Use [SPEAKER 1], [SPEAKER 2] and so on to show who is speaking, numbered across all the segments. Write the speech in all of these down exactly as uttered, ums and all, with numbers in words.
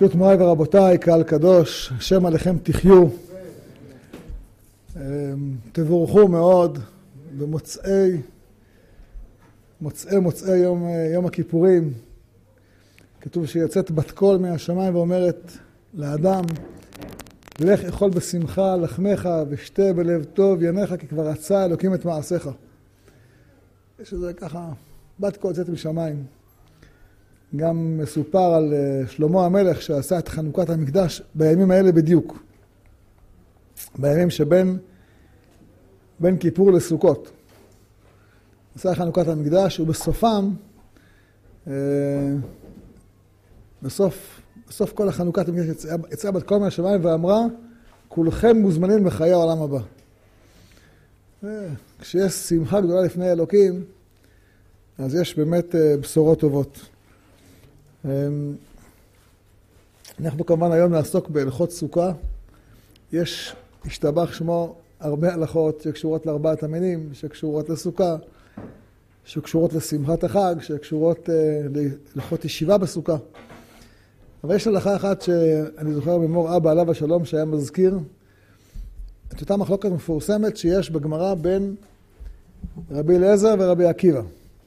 [SPEAKER 1] ברשות מוריי ורבותיי, קהל קדוש, השם עליכם תחיו. תבורכו מאוד במוצאי מוצאי מוצאי יום, יום הכיפורים. כתוב שיוצאת בת קול מהשמיים ואומרת לאדם, לך אכול בשמחה לחמך ושתה בלב טוב יניך, כי כבר רצה אלוקים את מעשיך. יש איזה ככה, בת קול יוצאת משמיים. גם מסופר על שלמה המלך שעשה את חנוכת המקדש בימים האלה בדיוק. בימים שבין בין כיפור לסוכות. עשה חנוכת המקדש ובסופם, אה, בסוף, בסוף כל החנוכת המקדש יצאה, יצאה בת קול מהשמיים ואמרה, כולכם מוזמנים בחיי העולם הבא. כשיש שמחה גדולה לפני אלוקים, אז יש באמת אה, בשורות טובות. אנחנו כמובן היום נעסוק בהלכות סוכה. יש, השתבח שמו, הרבה הלכות שקשורות לארבעת המינים, שקשורות לסוכה, שקשורות לשמחת החג, שקשורות להלכות ישיבה בסוכה. אבל יש הלכה אחת שאני זוכר ממור אבא עליו השלום שהיה מזכיר, את אותה מחלוקת מפורסמת שיש בגמרא בין רבי אליעזר ורבי עקיבא.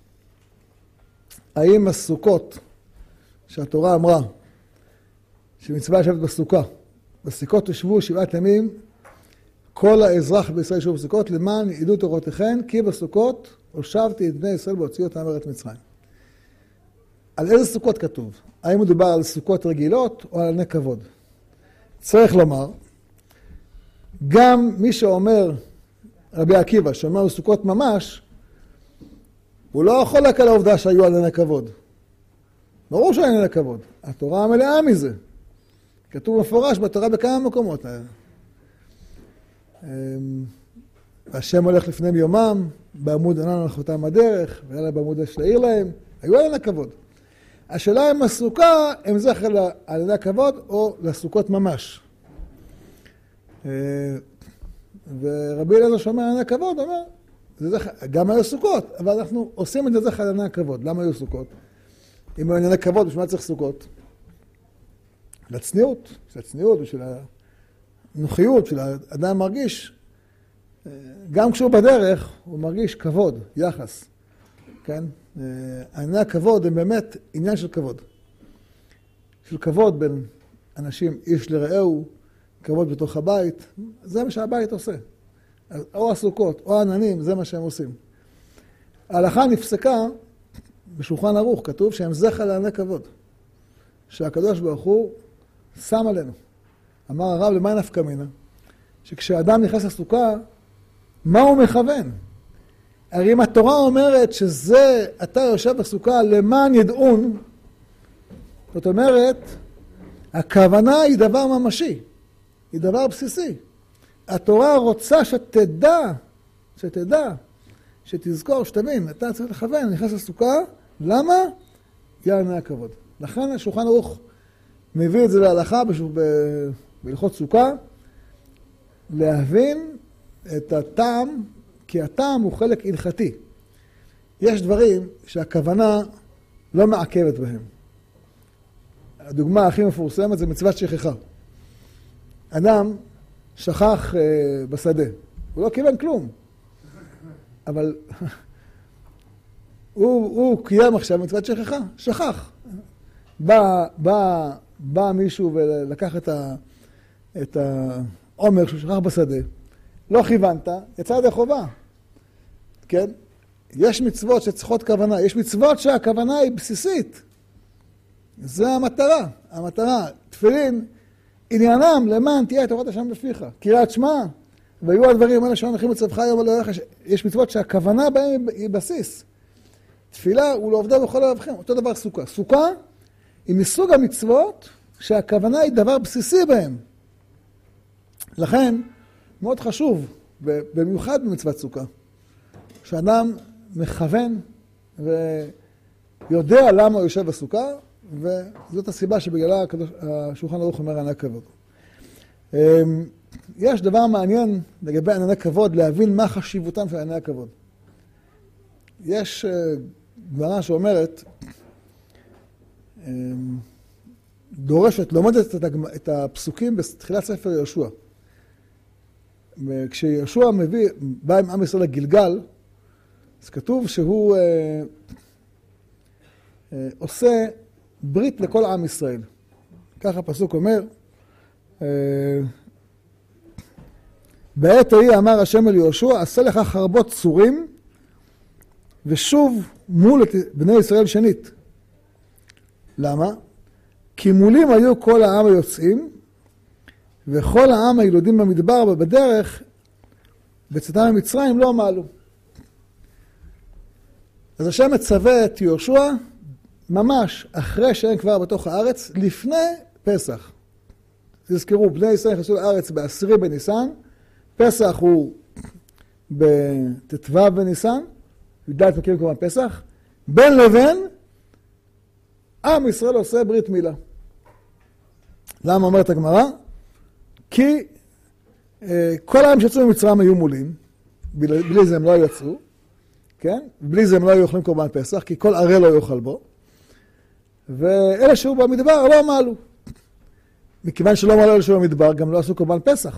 [SPEAKER 1] האם הסוכות שהתורה אמרה שמצווה לשבת בסוכה, בסוכות תשבו שבעת ימים, כל האזרח בישראל ישבו בסוכות, למען ידעו תורותיכם, כי בסוכות הושבתי את בני ישראל בהוציא אותם מארץ מצרים. על איזה סוכות כתוב? האם מדובר על סוכות רגילות או על עני כבוד? צריך לומר, גם מי שאומר, רבי עקיבא, שאומר על סוכות ממש, הוא לא יכול להקל העובדה שהיו על עני כבוד. ברור שאין עני כבוד. התורה מלאה מזה. כתוב מפורש בתורה בכמה מקומות. השם הולך לפניהם יומם, בעמוד ענן הלכותם הדרך, ויאללה בעמוד אש להעיר להם. היו על עני כבוד. השאלה אם הסוכה הם זכר על עני כבוד או לסוכות ממש. ורבי אליעזר שאומר על עני כבוד, אומר, זה זכר, גם היו סוכות, אבל אנחנו עושים את זה זכר על עני כבוד. למה היו סוכות? אם היו עני כבוד, בשביל מה צריך סוכות? לצניעות, בשביל הצניעות, בשביל הנוחיות, בשביל האדם מרגיש, גם כשהוא בדרך, הוא מרגיש כבוד, יחס, כן? ענייני הכבוד הם באמת עניין של כבוד. של כבוד בין אנשים, איש לרעהו, כבוד בתוך הבית, זה מה שהבית עושה. או הסוכות, או העננים, זה מה שהם עושים. ההלכה נפסקה, בשולחן ערוך כתוב שהם זכר לענייני כבוד. שהקדוש ברוך הוא שם עלינו. אמר הרב למען נפקא מינה, שכשאדם נכנס לסוכה, מה הוא מכוון? הרי אם התורה אומרת שזה, אתה יושב בסוכה למען ידעון, זאת אומרת, הכוונה היא דבר ממשי, היא דבר בסיסי. התורה רוצה שתדע, שתדע, שתזכור, שתבין, אתה צריך לכוון, נכנס לסוכה, למה? יענה הכבוד. לכן השולחן ערוך מביא את זה להלכה בהלכות סוכה, להבין את הטעם, כי הטעם הוא חלק הלכתי. יש דברים שהכוונה לא מעכבת בהם. הדוגמה הכי מפורסמת זה מצוות שכחה. אדם שכח uh, בשדה, הוא לא כיוון כלום, אבל הוא, הוא קיים עכשיו מצוות שכחה, שכח. בא, בא, בא מישהו ולקח את, ה, את העומר שהוא שכח בשדה, לא כיוונת, יצא ידי חובה. כן? יש מצוות שצריכות כוונה, יש מצוות שהכוונה היא בסיסית. זה המטרה, המטרה. תפילין, עניינם למען תהיה תורת השם בפיך. קריאת שמע, והיו הדברים האלה שאנחנו מצווך היום על הרכש, יש מצוות שהכוונה בהם היא בסיס. תפילה הוא לא עובדה בכל הלבכם, אותו דבר סוכה. סוכה היא מסוג המצוות שהכוונה היא דבר בסיסי בהם. לכן, מאוד חשוב, במיוחד במצוות סוכה, שאדם מכוון ויודע למה הוא יושב בסוכה, וזאת הסיבה שבגללה השולחן ערוך אומר ענייני כבוד. יש דבר מעניין לגבי ענייני כבוד, להבין מה חשיבותם של ענייני הכבוד. יש גמרא שאומרת, דורשת, לומדת את הפסוקים בתחילת ספר יהושע. כשיהושע מביא, בא עם עם ישראל לגלגל, אז כתוב שהוא אה, אה, עושה ברית לכל עם ישראל. ככה הפסוק אומר, אה, בעת ההיא אמר השם אל יהושע, עשה לך חרבות צורים, ושוב מול את בני ישראל שנית. למה? כי מולים היו כל העם היוצאים, וכל העם הילודים במדבר ובדרך, בצאתם ממצרים לא מעלו. אז השם מצווה את יהושע, ממש אחרי שהם כבר בתוך הארץ, לפני פסח. תזכרו, בני ישראל נכנסו לארץ בעשירי בניסן, פסח הוא בתתווה בניסן, י"ד מכירים כמובן פסח, בין לבין, עם ישראל עושה ברית מילה. למה אומרת הגמרא? כי אה, כל העם שיצאו ממצרים היו מולים, בלי, בלי זה הם לא יצאו, כן? בלי זה הם לא היו אוכלים קורבן פסח, כי כל ערה לא יאכל בו, ואלה שהיו במדבר לא מעלו. מכיוון שלא מעלו אלה שהיו במדבר, גם לא עשו קורבן פסח.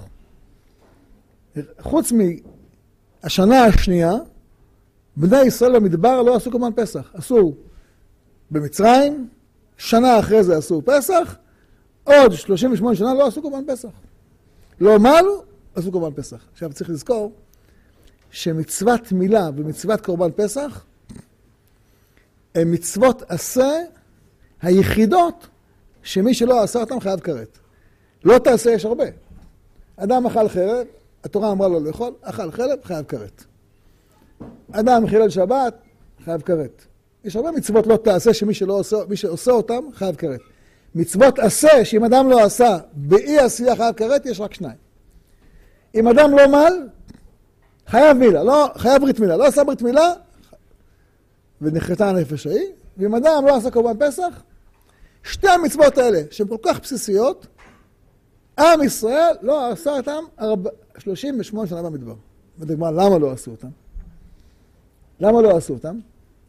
[SPEAKER 1] חוץ מהשנה השנייה, בני ישראל במדבר לא עשו קורבן פסח. עשו במצרים, שנה אחרי זה עשו פסח, עוד שלושים ושמונה שנה לא עשו קורבן פסח. לא מעלו, עשו קורבן פסח. עכשיו צריך לזכור שמצוות מילה ומצוות קורבן פסח הן מצוות עשה היחידות שמי שלא עשה אותם חייב כרת. לא תעשה, יש הרבה. אדם אכל חרב, התורה אמרה לו לאכול, אכל חרב, חייב כרת. אדם חילל שבת, חייב כרת. יש הרבה מצוות לא תעשה שמי שלא עושה, מי שעושה אותם חייב כרת. מצוות עשה שאם אדם לא עשה באי עשייה חייב כרת, יש רק שניים. אם אדם לא מל, חייב מילה, לא, חייב ברית מילה. לא עשה ברית מילה, ונחרטה הנפש ההיא. ואם אדם לא עשה קורבן פסח, שתי המצוות האלה, שהן כל כך בסיסיות, עם ישראל לא עשה אותם שלושים ושמונה שנה במדבר. בדגמר, למה לא עשו אותם? למה לא עשו אותם?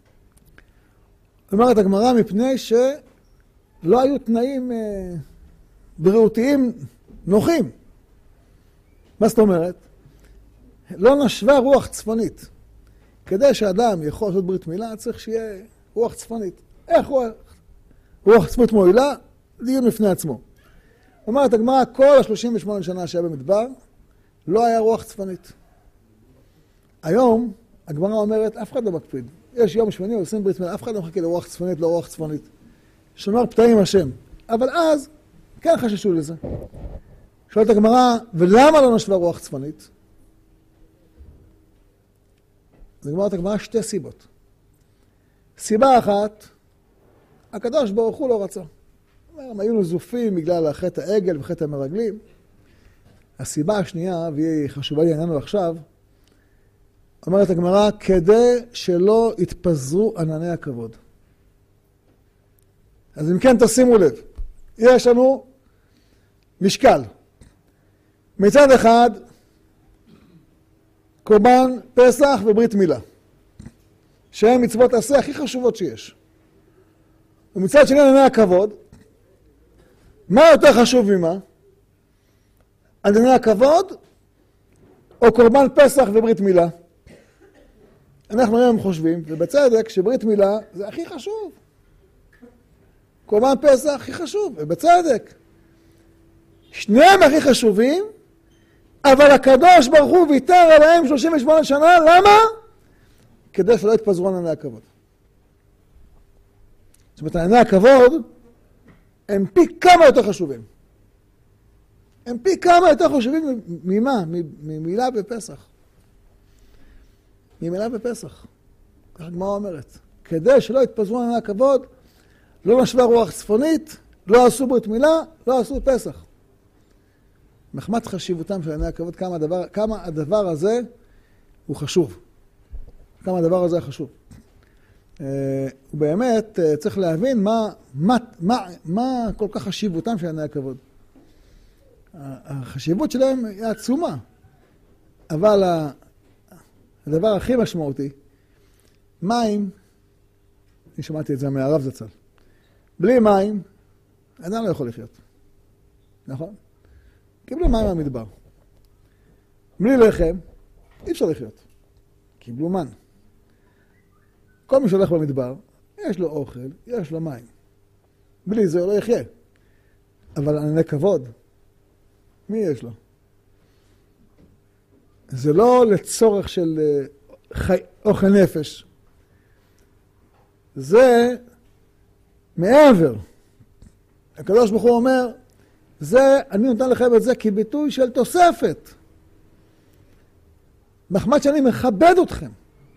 [SPEAKER 1] אומרת הגמרא, מפני שלא היו תנאים אה, בריאותיים נוחים. מה זאת אומרת? לא נשבה רוח צפונית. כדי שאדם יכול לעשות ברית מילה, צריך שיהיה רוח צפונית. איך רוח? רוח צפונית מועילה? דיון בפני עצמו. אומרת הגמרא, כל ה-שלושים ושמונה שנה שהיה במדבר, לא היה רוח צפונית. היום, הגמרא אומרת, אף אחד לא מקפיד. יש יום שמיני, עושים ברית מילה, אף אחד לא מחכה לרוח צפונית, לא רוח צפונית. שומר פתאים השם. אבל אז, כן חששו לזה. שואלת הגמרא, ולמה לא נשבה רוח צפונית? אז הגמרא הגמרא שתי סיבות. סיבה אחת, הקדוש ברוך הוא לא רצה. הם היו נזופים בגלל חטא העגל וחטא המרגלים. הסיבה השנייה, והיא חשובה לענייננו עכשיו, אומרת הגמרא, כדי שלא יתפזרו ענני הכבוד. אז אם כן, תשימו לב. יש לנו משקל. מצד אחד, קורבן פסח וברית מילה. שהן מצוות עשה הכי חשובות שיש. ומצד שני ענני הכבוד, מה יותר חשוב ממה? ענני הכבוד או קורבן פסח וברית מילה? אנחנו היום חושבים, ובצדק, שברית מילה זה הכי חשוב. קורבן פסח הכי חשוב, ובצדק. שניהם הכי חשובים, אבל הקדוש ברוך הוא ויתר עליהם שלושים ושמונה שנה, למה? כדי שלא יתפזרו ענני הכבוד. זאת אומרת, ענני הכבוד הם פי כמה יותר חשובים. הם פי כמה יותר חשובים ממה? ממילה בפסח. ממילה בפסח. כך הגמרא אומרת. כדי שלא יתפזרו ענני הכבוד, לא נשבה רוח צפונית, לא עשו ברית מילה, לא עשו פסח. מחמת חשיבותם של ענני הכבוד, כמה הדבר, כמה הדבר הזה הוא חשוב. כמה הדבר הזה חשוב. ובאמת צריך להבין מה, מה, מה, מה כל כך חשיבותם של ענני הכבוד. החשיבות שלהם היא עצומה. אבל הדבר הכי משמעותי, מים, אני שמעתי את זה מהרב זצ"ל, בלי מים אדם לא יכול לחיות. נכון? קיבלו מים מהמדבר. בלי לחם, אי אפשר לחיות. קיבלו מן. כל מי שהולך במדבר, יש לו אוכל, יש לו מים. בלי זה הוא לא יחיה. אבל ענני כבוד, מי יש לו? זה לא לצורך של חי... אוכל נפש. זה מעבר. הקדוש ברוך הוא אומר, זה, אני נותן לכם את זה כביטוי של תוספת. מחמד שאני מכבד אתכם.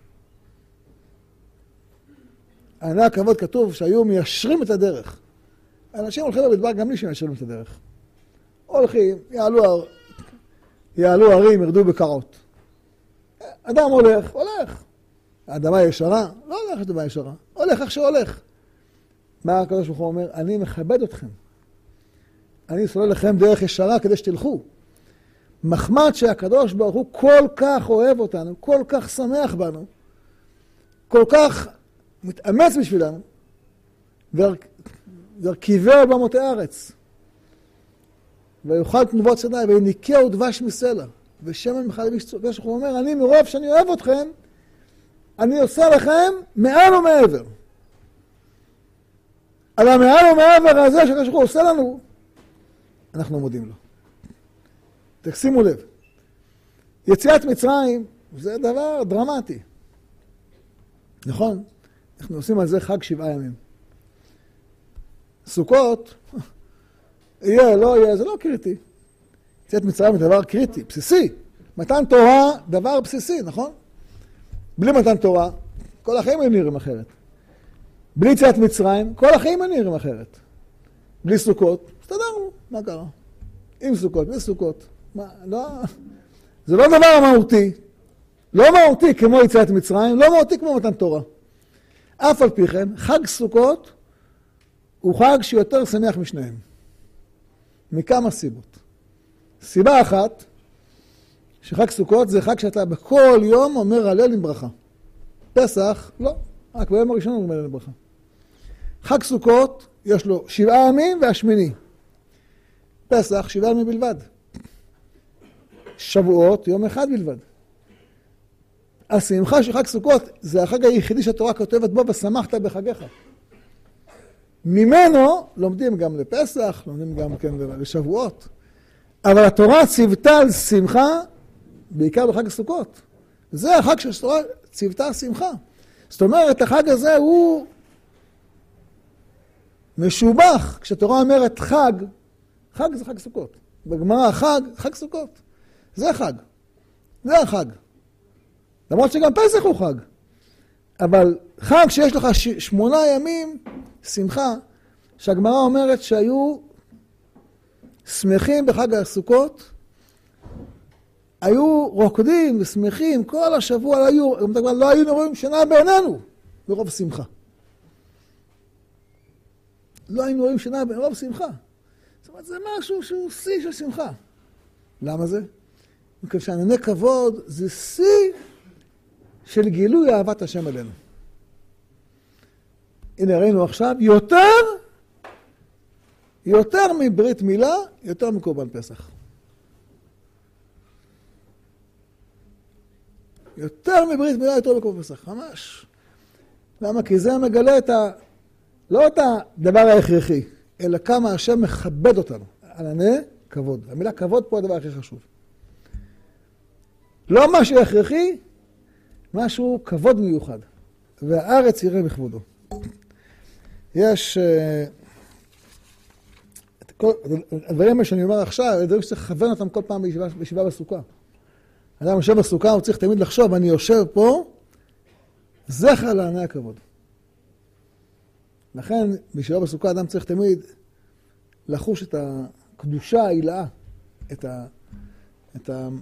[SPEAKER 1] ענני הכבוד כתוב שהיו מיישרים את הדרך. אנשים הולכים במדבר גם בלי שמיישרים את הדרך. הולכים, יעלו, יעלו הרים, ירדו בקרות. אדם הולך, הולך. האדמה ישרה, לא הולך אדמה ישרה. הולך איך שהולך. מה הקדוש ברוך הוא אומר? אני מכבד אתכם. אני סולל לכם דרך ישרה כדי שתלכו. מחמד שהקדוש ברוך הוא כל כך אוהב אותנו, כל כך שמח בנו, כל כך מתאמץ בשבילנו, ורכיבהו במותי הארץ. ויאכל תנובות צידי, ויניקהו דבש מסלע, ושמן מחלב איש צור. הוא אומר, אני מרוב שאני אוהב אתכם, אני עושה לכם מעל ומעבר. על המעל ומעבר הזה שהקדוש ברוך הוא עושה לנו, אנחנו מודים לו. תשימו לב, יציאת מצרים זה דבר דרמטי. נכון? אנחנו עושים על זה חג שבעה ימים. סוכות, יהיה, לא יהיה, זה לא קריטי. יציאת מצרים זה דבר קריטי, בסיסי. מתן תורה, דבר בסיסי, נכון? בלי מתן תורה, כל החיים הם נראים אחרת. בלי יציאת מצרים, כל החיים הם נראים אחרת. בלי סוכות, הסתדרנו, מה קרה? עם סוכות, בלי סוכות. מה, לא, זה לא דבר מהותי. לא מהותי כמו יציאת מצרים, לא מהותי כמו מתן תורה. אף על פי כן, חג סוכות הוא חג שיותר שמח משניהם. מכמה סיבות. סיבה אחת, שחג סוכות זה חג שאתה בכל יום אומר הלל עם ברכה. פסח, לא, רק ביום הראשון אומר הלל עם ברכה. חג סוכות יש לו שבעה ימים והשמיני. פסח שבעה ימים בלבד. שבועות יום אחד בלבד. השמחה של חג סוכות זה החג היחידי שהתורה כותבת בו ושמחת בחגיך. ממנו לומדים גם לפסח, לומדים גם כן לשבועות. אבל התורה ציוותה על שמחה בעיקר בחג הסוכות. זה החג שהתורה ציוותה על שמחה. זאת אומרת, החג הזה הוא משובח. כשהתורה אומרת חג, חג זה חג סוכות. בגמרא חג, חג סוכות. זה חג. זה החג. למרות שגם פסח הוא חג. אבל חג שיש לך ש... שמונה ימים שמחה, שהגמרא אומרת שהיו שמחים בחג הסוכות, היו רוקדים ושמחים, כל השבוע לא היו, לא היו רואים שינה בעינינו, ברוב שמחה. לא היינו רואים שינה ברוב שמחה. זאת אומרת, זה משהו שהוא שיא של שמחה. למה זה? מכיוון שענני כבוד זה שיא של גילוי אהבת השם אלינו. הנה ראינו עכשיו, יותר, יותר מברית מילה, יותר מקורבן פסח. יותר מברית מילה, יותר מקורבן פסח, ממש. למה? כי זה מגלה את ה... לא את הדבר ההכרחי, אלא כמה השם מכבד אותנו. ענני כבוד. המילה כבוד פה הדבר הכי חשוב. לא משהו הכרחי, משהו כבוד מיוחד. והארץ יראה מכבודו. יש... כל, הדברים שאני אומר עכשיו, הדברים שצריך לכוון אותם כל פעם בישיבה, בישיבה בסוכה. אדם יושב בסוכה, הוא צריך תמיד לחשוב, אני יושב פה, זכר לענני הכבוד. לכן, בישיבה בסוכה, אדם צריך תמיד לחוש את הקדושה העילאה, את ה... את ה...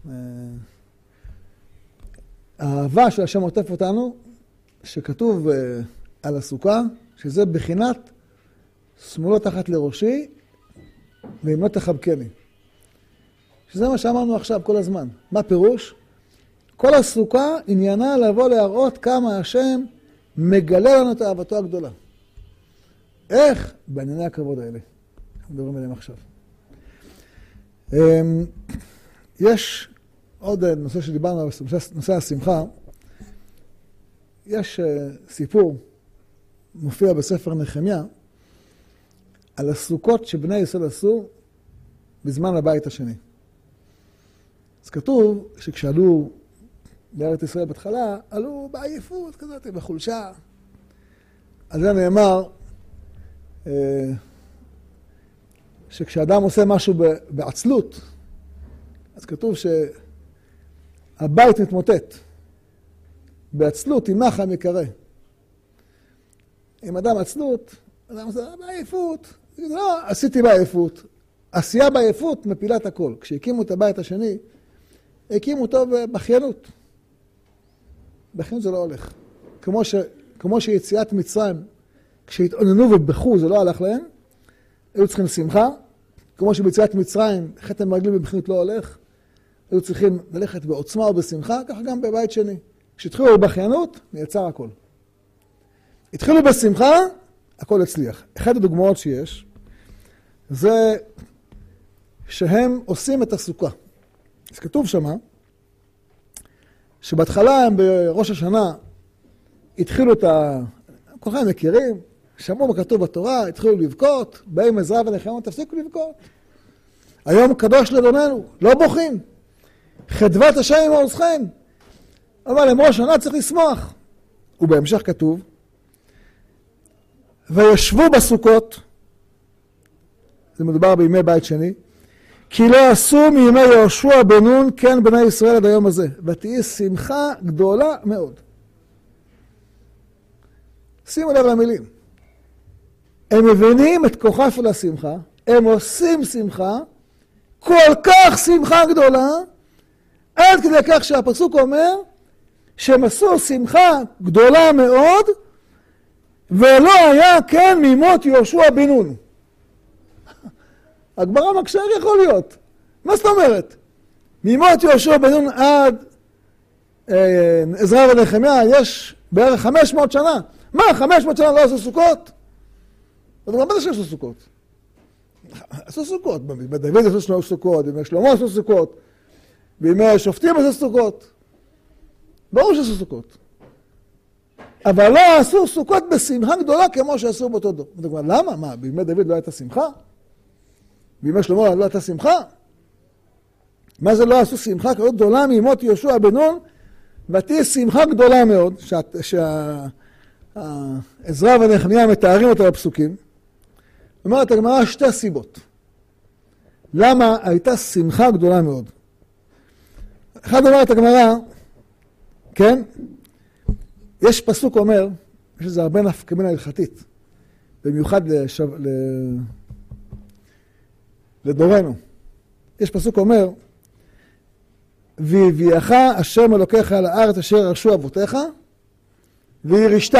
[SPEAKER 1] האהבה של השם עוטף אותנו, שכתוב על הסוכה, שזה בחינת שמאלו תחת לראשי, ואם לא תחבקני. שזה מה שאמרנו עכשיו כל הזמן. מה פירוש? כל הסוכה עניינה לבוא להראות כמה השם מגלה לנו את אהבתו הגדולה. איך? בענייני הכבוד האלה. מדברים עליהם עכשיו. יש עוד נושא שדיברנו עליו, נושא השמחה. יש סיפור, מופיע בספר נחמיה, על הסוכות שבני ישראל עשו בזמן הבית השני. אז כתוב שכשעלו לארץ ישראל בתחילה, עלו בעייפות כזאת, בחולשה. על זה נאמר שכשאדם עושה משהו בעצלות, אז כתוב שהבית מתמוטט. בעצלות עמך מקרא. אם אדם עצלות, אדם עושה בעייפות. לא, עשיתי בעייפות. עשייה בעייפות מפילה את הכל. כשהקימו את הבית השני, הקימו אותו בחיינות. בחיינות זה לא הולך. כמו, ש, כמו שיציאת מצרים, כשהתעוננו ובכו זה לא הלך להם, היו צריכים שמחה. כמו שביציאת מצרים, חטא המרגלים בבחיינות לא הולך, היו צריכים ללכת בעוצמה ובשמחה, ככה גם בבית שני. כשהתחילו בחיינות, נעצר הכל. התחילו בשמחה, הכל הצליח. אחת הדוגמאות שיש, זה שהם עושים את הסוכה. אז כתוב שמה, שבהתחלה הם בראש השנה, התחילו את ה... כולכם מכירים, שמעו מה כתוב בתורה, התחילו לבכות, באים עזרא ונחמיה, תפסיקו לבכות. היום קדוש לאדוננו, לא בוכים. חדוות השם עם עוזכם. אבל הם ראש שנה צריך לשמוח. ובהמשך כתוב, וישבו בסוכות, זה מדובר בימי בית שני, כי לא עשו מימי יהושע בן נון כן בני ישראל עד היום הזה, ותהי שמחה גדולה מאוד. שימו לב למילים. הם מבינים את כוחה של השמחה, הם עושים שמחה, כל כך שמחה גדולה, עד כדי כך שהפסוק אומר, שהם עשו שמחה גדולה מאוד, ולא היה כן ממות יהושע בן נון. הגמרא מקשה, איך יכול להיות? מה זאת אומרת? ממות יהושע בן נון עד אה, עזרא ונחמיה יש בערך חמש מאות שנה. מה, חמש מאות שנה לא עשו סוכות? אז מה זה שעשו סוכות? עשו סוכות. בדוד עשו סוכות, בימי שלמה עשו סוכות, בימי השופטים עשו סוכות. ברור שעשו סוכות. אבל לא עשו סוכות בשמחה גדולה כמו שעשו באותו דור. למה? מה, בימי דוד לא הייתה שמחה? בימי שלמה לא הייתה שמחה? מה זה לא עשו שמחה כזאת גדולה ממות יהושע בן נון? ותהי שמחה גדולה מאוד, שעזרא ונחמיה מתארים אותה בפסוקים. אומרת הגמרא שתי סיבות. למה הייתה שמחה גדולה מאוד? אחד אומרת הגמרא, כן? יש פסוק אומר, יש לזה הרבה נפקא מינה הלכתית, במיוחד לשו... ל... לדורנו. יש פסוק אומר, והביאך השם אלוקיך על הארץ אשר ירשו אבותיך, וירשת.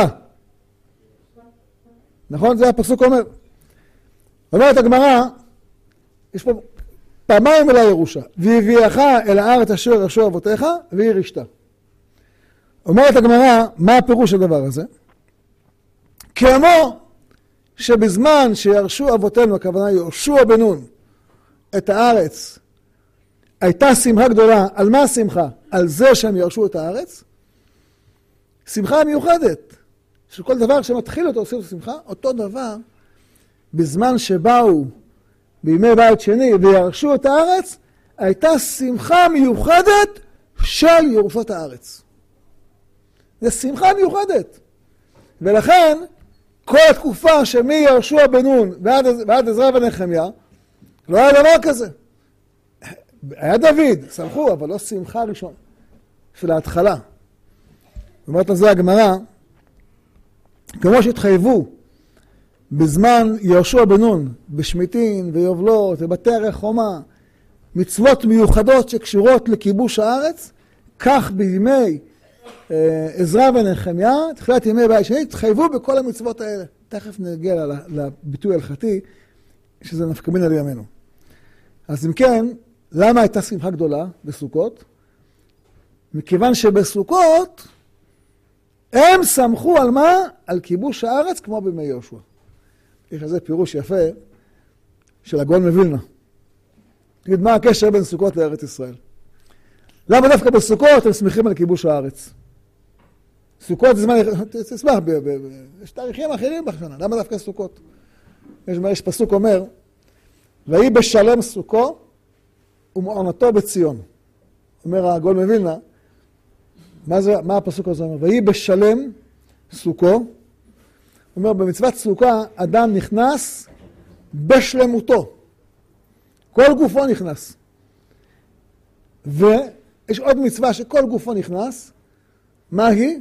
[SPEAKER 1] נכון? זה הפסוק אומר. אומרת הגמרא, יש פה פעמיים אל הירושה, והביאך אל הארץ אשר ירשו אבותיך, וירשת. אומרת הגמרא, מה הפירוש של הדבר הזה? כמו שבזמן שירשו אבותינו, הכוונה יהושע בן נון, את הארץ, הייתה שמחה גדולה. על מה השמחה? על זה שהם ירשו את הארץ. שמחה מיוחדת. שכל דבר שמתחיל אותו עושים שמחה, אותו דבר, בזמן שבאו בימי בית שני וירשו את הארץ, הייתה שמחה מיוחדת של ירושות הארץ. זה שמחה מיוחדת. ולכן, כל התקופה שמי יהושע בן נון ועד, ועד עזרא ונחמיה, לא היה דבר כזה. היה דוד, שמחו, אבל לא שמחה ראשון של ההתחלה. אומרת על זה הגמרא, כמו שהתחייבו בזמן יהושע בן נון, בשמיטין ויובלות ובתי חומה, מצוות מיוחדות שקשורות לכיבוש הארץ, כך בימי אה, עזרא ונחמיה, תחילת ימי בית שני, התחייבו בכל המצוות האלה. תכף נגיע לביטוי ההלכתי, שזה נפקא מינה לימינו. אז אם כן, למה הייתה שמחה גדולה בסוכות? מכיוון שבסוכות הם שמחו על מה? על כיבוש הארץ כמו בימי יהושע. יש לזה פירוש יפה של הגאון מווילנה. תגיד, מה הקשר בין סוכות לארץ ישראל? למה דווקא בסוכות הם שמחים על כיבוש הארץ? סוכות זה זמן, תשמח, יש תאריכים אחרים בשנה, למה דווקא סוכות? יש, יש פסוק אומר, ויהי בשלם סוכו ומעונתו בציון. אומר הגאון מווילנה, מה, זה, מה הפסוק הזה אומר? ויהי בשלם סוכו, אומר, במצוות סוכה אדם נכנס בשלמותו. כל גופו נכנס. ויש עוד מצווה שכל גופו נכנס, מה היא?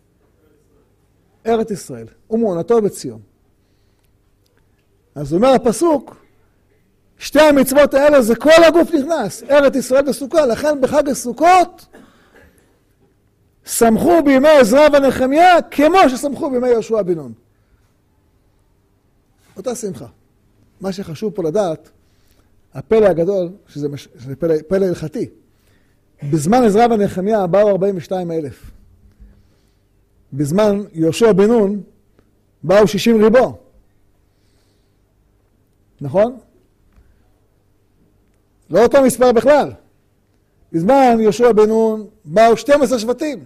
[SPEAKER 1] ארץ ישראל, ומעונתו בציון. אז אומר הפסוק, שתי המצוות האלה זה כל הגוף נכנס, ארץ ישראל וסוכה, לכן בחג הסוכות, שמחו בימי עזרא ונחמיה, כמו ששמחו בימי יהושע בן נון. אותה שמחה. מה שחשוב פה לדעת, הפלא הגדול, שזה, מש... שזה פלא, פלא הלכתי, בזמן עזרא ונחמיה באו ארבעים ושתיים אלף. בזמן יהושע בן נון באו שישים ריבו. נכון? לא אותו מספר בכלל. בזמן יהושע בן נון באו שנים עשר שבטים.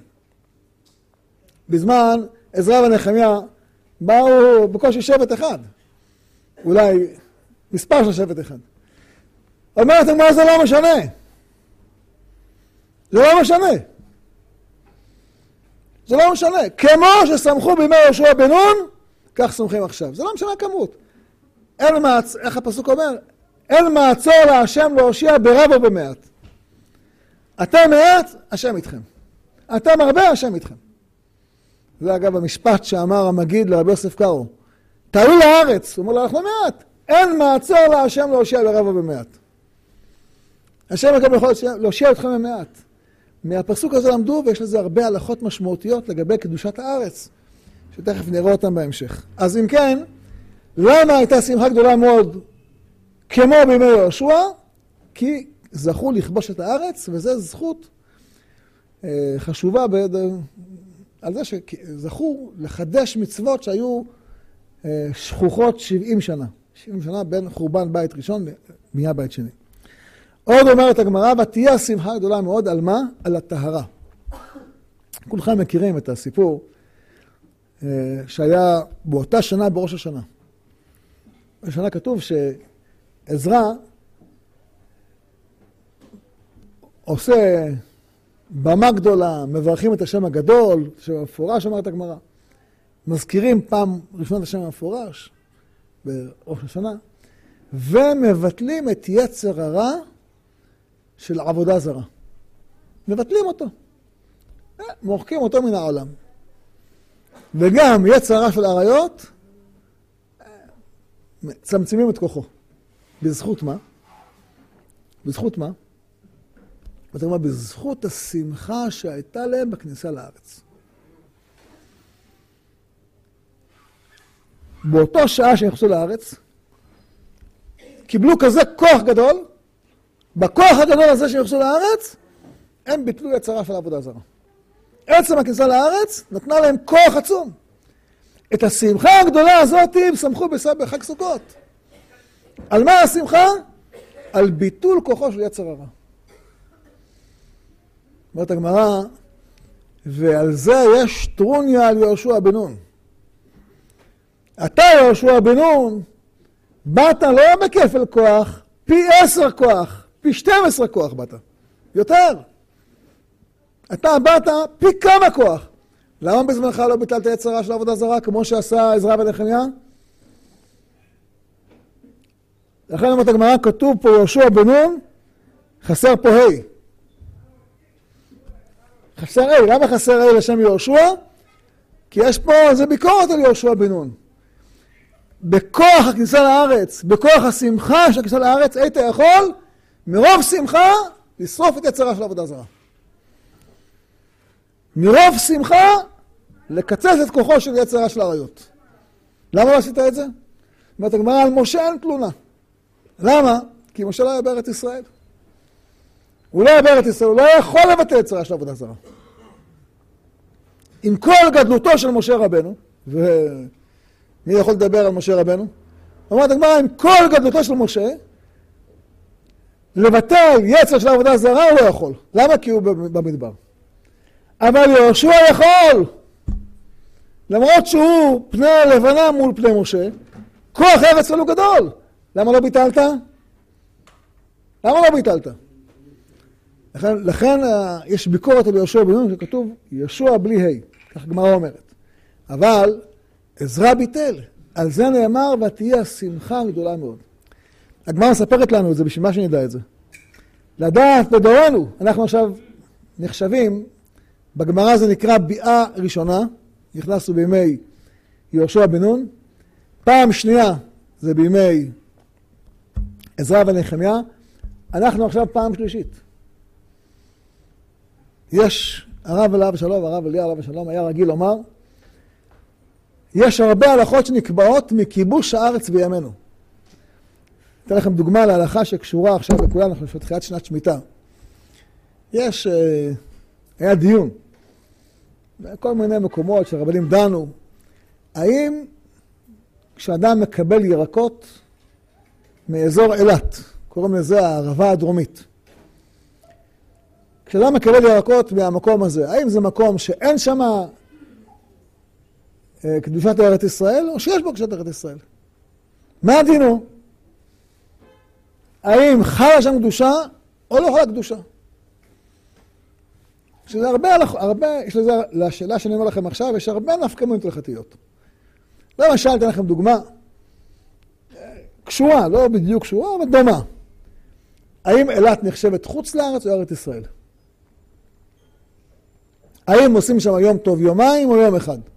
[SPEAKER 1] בזמן עזרא ונחמיה באו בקושי שבט אחד. אולי מספר של שבט אחד. אומרת, מה זה לא משנה? זה לא משנה. זה לא משנה. כמו ששמחו בימי יהושע בן נון, כך שמחים עכשיו. זה לא משנה כמות. אין מעצ... איך הפסוק אומר? אין מעצור להשם להושיע ברב או במעט. אתם מעט, השם איתכם. אתם הרבה, השם איתכם. זה אגב המשפט שאמר המגיד לרבי יוסף קארו. תעלו לארץ. הוא אומר לו, אנחנו מעט. אין מעצור להשם להושיע ברב או במעט. השם גם יכול להושיע אתכם במעט. מהפסוק הזה למדו, ויש לזה הרבה הלכות משמעותיות לגבי קדושת הארץ, שתכף נראה אותם בהמשך. אז אם כן, למה הייתה שמחה גדולה מאוד כמו בימי יהושע? כי זכו לכבוש את הארץ, וזו זכות אה, חשובה ב... על זה שזכו לחדש מצוות שהיו אה, שכוחות שבעים שנה. שבעים שנה בין חורבן בית ראשון לבנייה בית שני. עוד אומרת הגמרא, ותהיה שמחה גדולה מאוד על מה? על הטהרה. כולכם מכירים את הסיפור אה, שהיה באותה שנה בראש השנה. בשנה כתוב שעזרא עושה במה גדולה, מברכים את השם הגדול, שמפורש אומרת הגמרא. מזכירים פעם ראשונה את השם המפורש בראש השנה, ומבטלים את יצר הרע של עבודה זרה. מבטלים אותו. מוחקים אותו מן העולם. וגם יצר הרע של עריות, צמצמים את כוחו. בזכות מה? בזכות מה? זאת אומרת, בזכות השמחה שהייתה להם בכניסה לארץ. באותו שעה שהם נכנסו לארץ, קיבלו כזה כוח גדול, בכוח הגדול הזה שהם נכנסו לארץ, הם ביטלו יצר הרע של עבודה זרה. עצם הכניסה לארץ נתנה להם כוח עצום. את השמחה הגדולה הזאת הם שמחו בחג סוכות. על מה השמחה? על ביטול כוחו של יצר הרע. אומרת הגמרא, ועל זה יש טרוניה על יהושע בן נון. אתה יהושע בן נון, באת לא בכפל כוח, פי עשר כוח, פי שתים עשרה כוח באת. יותר. אתה באת פי כמה כוח. למה בזמנך לא ביטלת יצר הרע של עבודה זרה, כמו שעשה עזרא ונחמיה? לכן אומרת הגמרא, כתוב פה יהושע בן נון, חסר פה ה'. חסר ה'. למה חסר ה' לשם יהושע? כי יש פה, זה ביקורת על יהושע בן נון. בכוח הכניסה לארץ, בכוח השמחה של הכניסה לארץ, היית יכול, מרוב שמחה, לשרוף את יצר הרע של עבודה זרה. מרוב שמחה, לקצץ את כוחו של יצר הרע של עריות. למה לא עשית את זה? אומרת הגמרא, על משה אין תלונה. למה? כי משה לא היה בארץ ישראל. הוא לא היה בארץ ישראל, הוא לא יכול לבטא יצר הרע של עבודה זרה. עם כל גדלותו של משה רבנו, ומי יכול לדבר על משה רבנו? אומרת הגמרא, עם כל גדלותו של משה, לבטל יצר של עבודה זרה הוא לא יכול. למה? כי הוא במדבר. אבל יהושע יכול. למרות שהוא פני לבנה מול פני משה, כוח ארץ שלו גדול. למה לא ביטלת? למה לא ביטלת? לכן, לכן יש ביקורת על יהושע בן נון שכתוב יהושע בלי ה', כך הגמרא אומרת. אבל עזרא ביטל. על זה נאמר ותהיה שמחה גדולה מאוד. הגמרא מספרת לנו את זה בשביל מה שנדע את זה. לדעת בדורנו, אנחנו עכשיו נחשבים, בגמרא זה נקרא ביאה ראשונה, נכנסנו בימי יהושע בן נון, פעם שנייה זה בימי עזרא ונחמיה, אנחנו עכשיו פעם שלישית. יש הרב עליו השלום, הרב אליהו עליו השלום, היה רגיל לומר, יש הרבה הלכות שנקבעות מכיבוש הארץ בימינו. אתן לכם דוגמה להלכה שקשורה עכשיו לכולנו, אנחנו בתחילת שנת שמיטה. יש, היה דיון, בכל מיני מקומות שרבנים דנו, האם כשאדם מקבל ירקות מאזור אילת, קוראים לזה הערבה הדרומית, כשאדם מקבל ירקות מהמקום הזה, האם זה מקום שאין שם קדושת ארץ ישראל, או שיש בו קדושת ארץ ישראל? מה דינו? האם חלה שם קדושה, או לא חלה קדושה? שזה הרבה, הרבה, יש לזה, לשאלה שאני אומר לכם עכשיו, יש הרבה נפקמות הלכתיות. למשל, אתן לכם דוגמה, קשורה, לא בדיוק קשורה, אבל דומה. האם אילת נחשבת חוץ לארץ או ארץ ישראל? האם עושים שם יום טוב יומיים או יום אחד?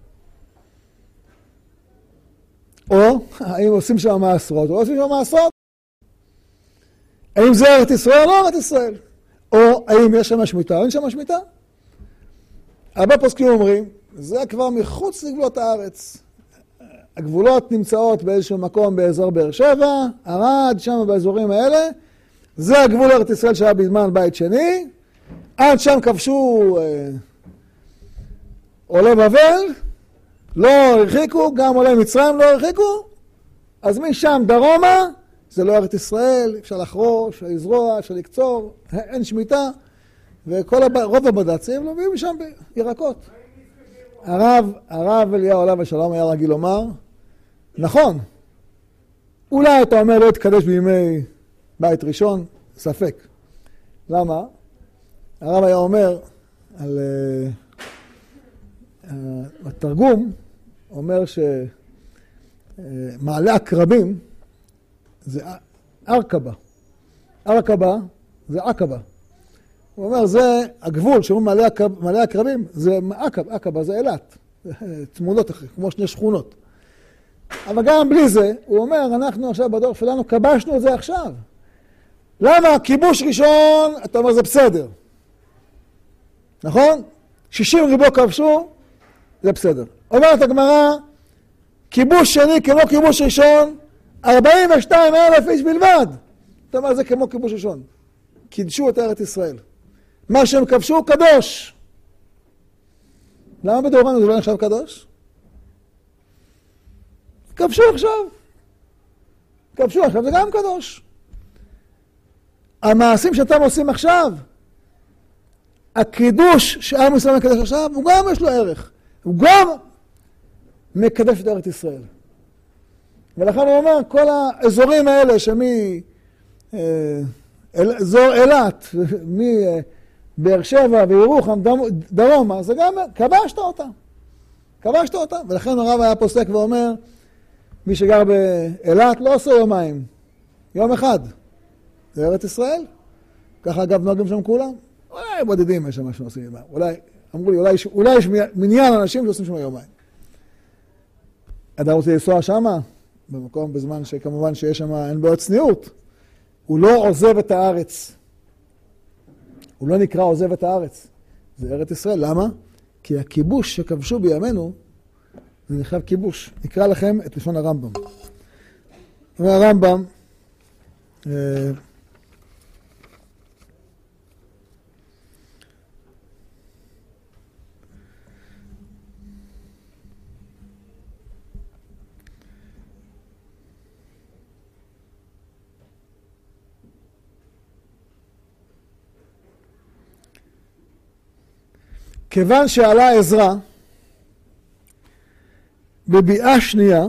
[SPEAKER 1] או האם עושים שם מעשרות או לא עושים שם מעשרות? האם זה ארץ ישראל או לא ארץ ישראל? או האם יש שם שמיטה או אין שם שמיטה? הרבה פוסקים אומרים, זה כבר מחוץ לגבולות הארץ. הגבולות נמצאות באיזשהו מקום באזור באר שבע, ערד, שם באזורים האלה. זה הגבול ארץ ישראל שהיה בזמן בית שני. עד שם כבשו אה, עולי בבל, לא הרחיקו, גם עולי מצרים לא הרחיקו. אז משם דרומה, זה לא ארץ ישראל, אפשר לחרוש, אפשר לזרוע, אפשר לקצור, אין שמיטה. וכל הב... רוב הבד"צים לא מביאים משם ירקות. הרב, הרב אליהו עליו השלום היה רגיל לומר, נכון, אולי אתה אומר לא תקדש בימי בית ראשון, ספק. למה? הרב היה אומר, על uh, uh, התרגום, אומר שמעלה uh, הקרבים זה ארכבה. ארכבה זה עקבה. הוא אומר, זה הגבול שאומרים מעלה הקרבים, זה עקבה, עקבה זה אילת. צמודות אחרי, כמו שני שכונות. אבל גם בלי זה, הוא אומר, אנחנו עכשיו בדור שלנו כבשנו את זה עכשיו. למה? כיבוש ראשון, אתה אומר, זה בסדר. נכון? שישים ריבו כבשו, זה בסדר. אומרת הגמרא, כיבוש שני כמו כיבוש ראשון, ארבעים ושתיים אלף איש בלבד. אתה אומר, זה כמו כיבוש ראשון. קידשו את ארץ ישראל. מה שהם כבשו הוא קדוש. למה בדורנו זה לא נחשב קדוש? כבשו עכשיו. כבשו עכשיו, זה גם קדוש. המעשים שאתם עושים עכשיו, הקידוש שעם ישראל מקדש עכשיו, הוא גם יש לו ערך. הוא גם מקדש את ארץ ישראל. ולכן הוא אומר, כל האזורים האלה שמי אזור אילת, מבאר שבע וירוחם דרומה, זה גם כבשת אותה. כבשת אותה. ולכן הרב היה פוסק ואומר, מי שגר באילת לא עושה יומיים, יום אחד. זה ארץ ישראל. ככה אגב נוהגים שם כולם. אולי בודדים יש שם משהו עושים יומיים. אולי, אמרו לי, אולי, אולי יש מניין אנשים שעושים שם יומיים. אדם רוצה לנסוע שמה, במקום בזמן שכמובן שיש שם אין בעיות צניעות. הוא לא עוזב את הארץ. הוא לא נקרא עוזב את הארץ. זה ארץ ישראל. למה? כי הכיבוש שכבשו בימינו, זה נחשב כיבוש. נקרא לכם את לשון הרמב"ם. אומר הרמב"ם, אה, כיוון שעלה עזרא בביאה שנייה,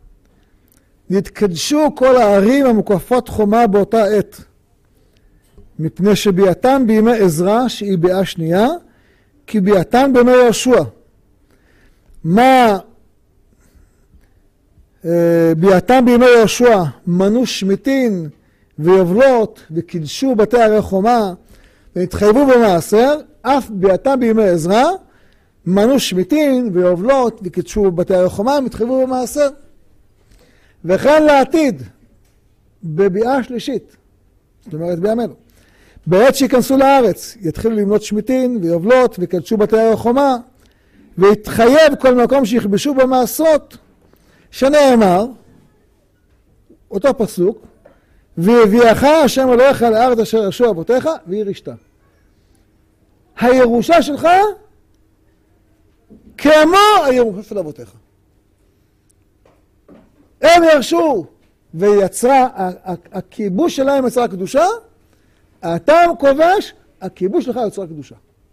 [SPEAKER 1] נתקדשו כל הערים המוקפות חומה באותה עת, מפני שביאתן בימי עזרא שהיא ביאה שנייה, כי ביאתן בימי יהושע. מה ביאתן בימי יהושע? מנו שמיטין ויובלות וקידשו בתי ערי חומה והתחייבו במעשר. אף ביאתן בימי עזרא מנו שמיטין ויובלות וקידשו בתי ערי חומה והתחייבו במעשר. וכן לעתיד בביאה שלישית, זאת אומרת בימינו, בעת שיכנסו לארץ יתחילו למנות שמיטין ויובלות ויקדשו בתי ערי חומה, והתחייב כל מקום שיכבשו במעשרות, שנאמר אותו פסוק, והביאך השם אלוהיך לארץ אשר ירשו אבותיך וירשתה. הירושה שלך כמו הירושה של אבותיך. הם ירשו ויצרה, הכיבוש שלהם יצרה קדושה, אתה כובש, הכיבוש שלך יצרה קדושה.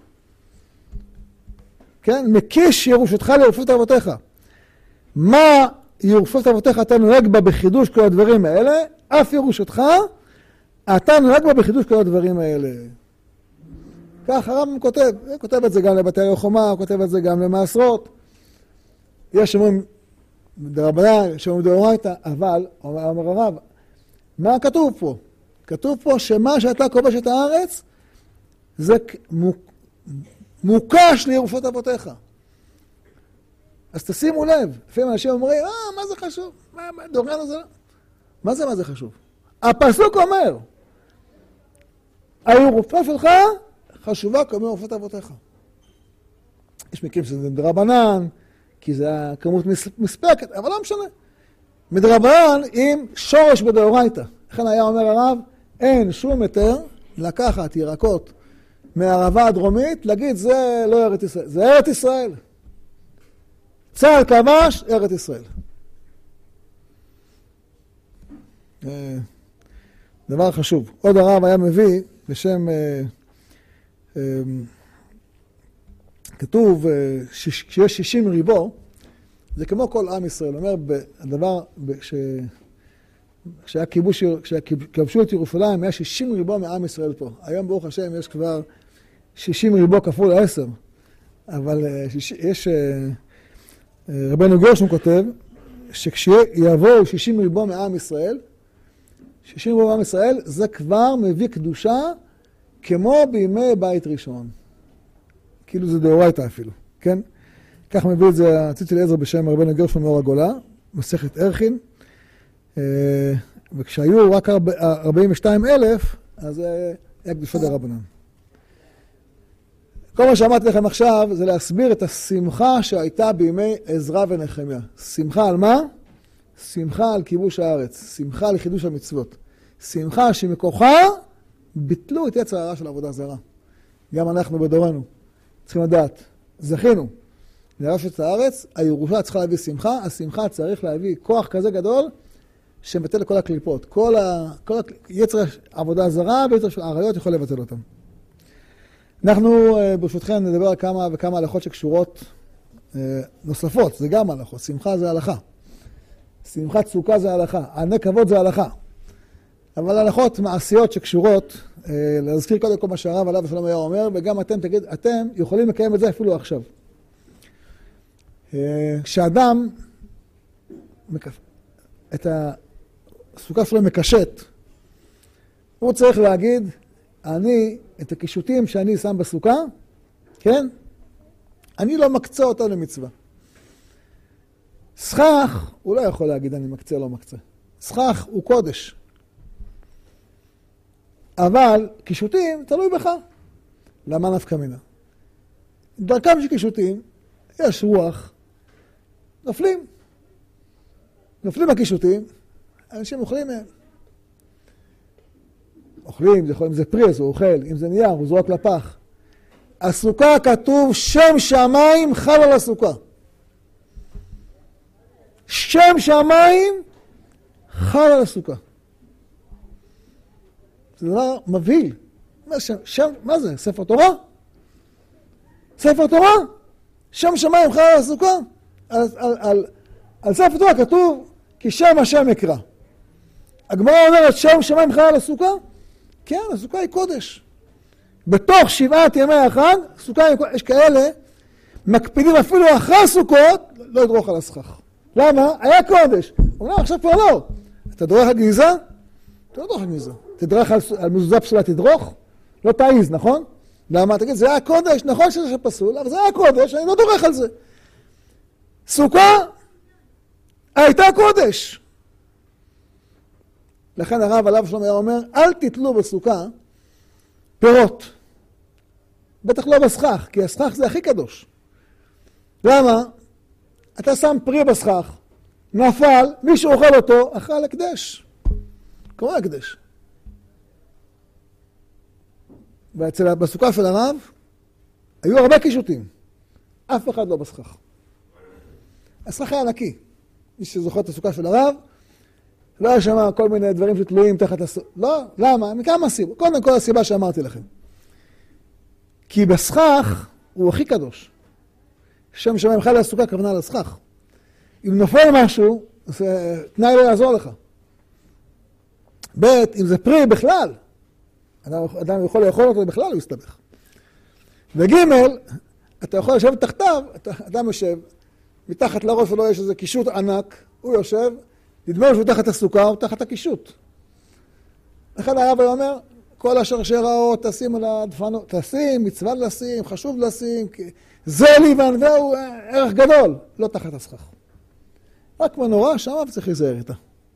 [SPEAKER 1] כן? מקיש ירושתך לירושת אבותיך. מה ירושת אבותיך אתה נוהג בה בחידוש כל הדברים האלה? אף ירושתך אתה נוהג בה בחידוש כל הדברים האלה. כך הרמב"ם כותב, הוא כותב את זה גם לבתי ערי חומה, הוא כותב את זה גם למעשרות. יש אומרים דרבנן, שאומרים דאורייתא, אבל, אומר הרב, מה כתוב פה? כתוב פה שמה שאתה כובש את הארץ, זה מוקש לירושת אבותיך. אז תשימו לב, לפעמים אנשים אומרים, אה, מה זה חשוב? מה, דורנו זה לא? מה זה, מה זה חשוב? הפסוק אומר, הירושה שלך חשובה כמו ירושת אבותיך. יש מקרים שזה דרבנן, כי זה הכמות מספקת, אבל לא משנה. מדרבנן עם שורש בדאורייתא. לכן היה אומר הרב, אין שום היתר לקחת ירקות מהערבה הדרומית, להגיד זה לא ארץ ישראל, זה ארץ ישראל. צה"ל כבש, ארץ ישראל. דבר חשוב. עוד הרב היה מביא בשם, כתוב שיש שישים ריבו, זה כמו כל עם ישראל. אומר, הדבר, כשכבשו את ירושלים, היה שישים ריבו מעם ישראל פה. היום ברוך השם יש כבר שישים ריבו כפול עשר. אבל יש, רבנו גרשום כותב, שכשיבואו שישים ריבו מעם ישראל, שישים ריבו מעם ישראל, זה כבר מביא קדושה כמו בימי בית ראשון. כאילו זה דאורייתא אפילו, כן? כך מביא את זה הציץ אליעזר בשם רבנו גרשום מאור הגולה, מסכת ערכין, וכשהיו רק ארבעים ושתיים אלף, אז היה קדושה דרבנן. כל מה שאמרתי לכם עכשיו זה להסביר את השמחה שהייתה בימי עזרא ונחמיה. שמחה על מה? שמחה על כיבוש הארץ, שמחה על חידוש המצוות. שמחה שמכוחה ביטלו את יצר הרע של עבודה זרה. גם אנחנו בדורנו צריכים לדעת, זכינו לרשת את הארץ, הירושה צריכה להביא שמחה, השמחה צריך להביא כוח כזה גדול שמבטל כל הקליפות. כל, ה... כל יצר עבודה זרה ויצר של העריות יכול לבטל אותם. אנחנו ברשותכם נדבר על כמה וכמה הלכות שקשורות נוספות, זה גם הלכות, שמחה זה הלכה. שמחת סוכה זה הלכה, עני כבוד זה הלכה. אבל הלכות מעשיות שקשורות, להזכיר קודם כל מה שהרב עליו ושלום היה אומר, וגם אתם תגיד, אתם יכולים לקיים את זה אפילו עכשיו. כשאדם את הסוכה שלו מקשט, הוא צריך להגיד, אני, את הקישוטים שאני שם בסוכה, כן? אני לא מקצה אותה למצווה. סכך, הוא לא יכול להגיד אני מקצה, לא מקצה. סכך הוא קודש. אבל קישוטים תלוי בך. למה נפקא מינה? דרכם של קישוטים, יש רוח, נופלים. נופלים הקישוטים, אנשים אוכלים מהם. אוכלים, אם זה פרי, אז הוא אוכל, אם זה נייר, הוא זורק לפח. הסוכה כתוב, שם שמיים חל על הסוכה. שם שמיים חל על הסוכה. זה דבר מבהיל. מה, שם, שם, מה זה? ספר תורה? ספר תורה, שם שמיים חל על הסוכה. על, על, על, על ספר תורה כתוב, כי שם השם יקרא. הגמרא אומרת, שם שמיים חל על הסוכה? כן, הסוכה היא קודש. בתוך שבעת ימי החג, סוכה היא קודש. יש כאלה, מקפידים אפילו אחרי סוכות, לא ידרוך על הסכך. למה? היה קודש. אומנם עכשיו כבר לא. אתה דורך על גניזה? אתה לא דורך על גניזה. תדרך על, על מזוזה פסולה תדרוך? לא תעיז, נכון? למה? תגיד, זה היה קודש, נכון שזה פסול, אבל זה היה קודש, אני לא דורך על זה. סוכה הייתה קודש. לכן הרב עליו שלום היה אומר, אל תתלו בסוכה פירות. בטח לא בסכך, כי הסכך זה הכי קדוש. למה? אתה שם פרי בסכך, נפל, מישהו אוכל אותו, אכל הקדש. כמו הקדש. ואצל בסוכה של הרב, היו הרבה קישוטים. אף אחד לא בסכך. הסכך היה נקי. מי שזוכר את הסוכה של הרב, לא היה שם כל מיני דברים שתלויים תחת הסוכה. לא, למה? מכמה סיבות. קודם כל הסיבה שאמרתי לכם. כי בסכך הוא הכי קדוש. שם שמיים חל על הסוכה, כוונה על הסכך. אם נופל משהו, אז תנאי לא יעזור לך. ב' אם זה פרי בכלל, אדם, אדם יכול לאכול אותו בכלל, הוא יסתבך. וג' אתה יכול לשבת תחתיו, אתה, אדם יושב, מתחת לראש שלו יש איזה קישוט ענק, הוא יושב, נדמה שהוא תחת הסוכה, הוא תחת הקישוט. לכן הרב אומר, כל השרשראות תשים על הדפנות, תשים, מצווה לשים, חשוב לשים, זה ליבן והוא ערך גדול, לא תחת הסכך. רק מנורה שם וצריך להיזהר איתה.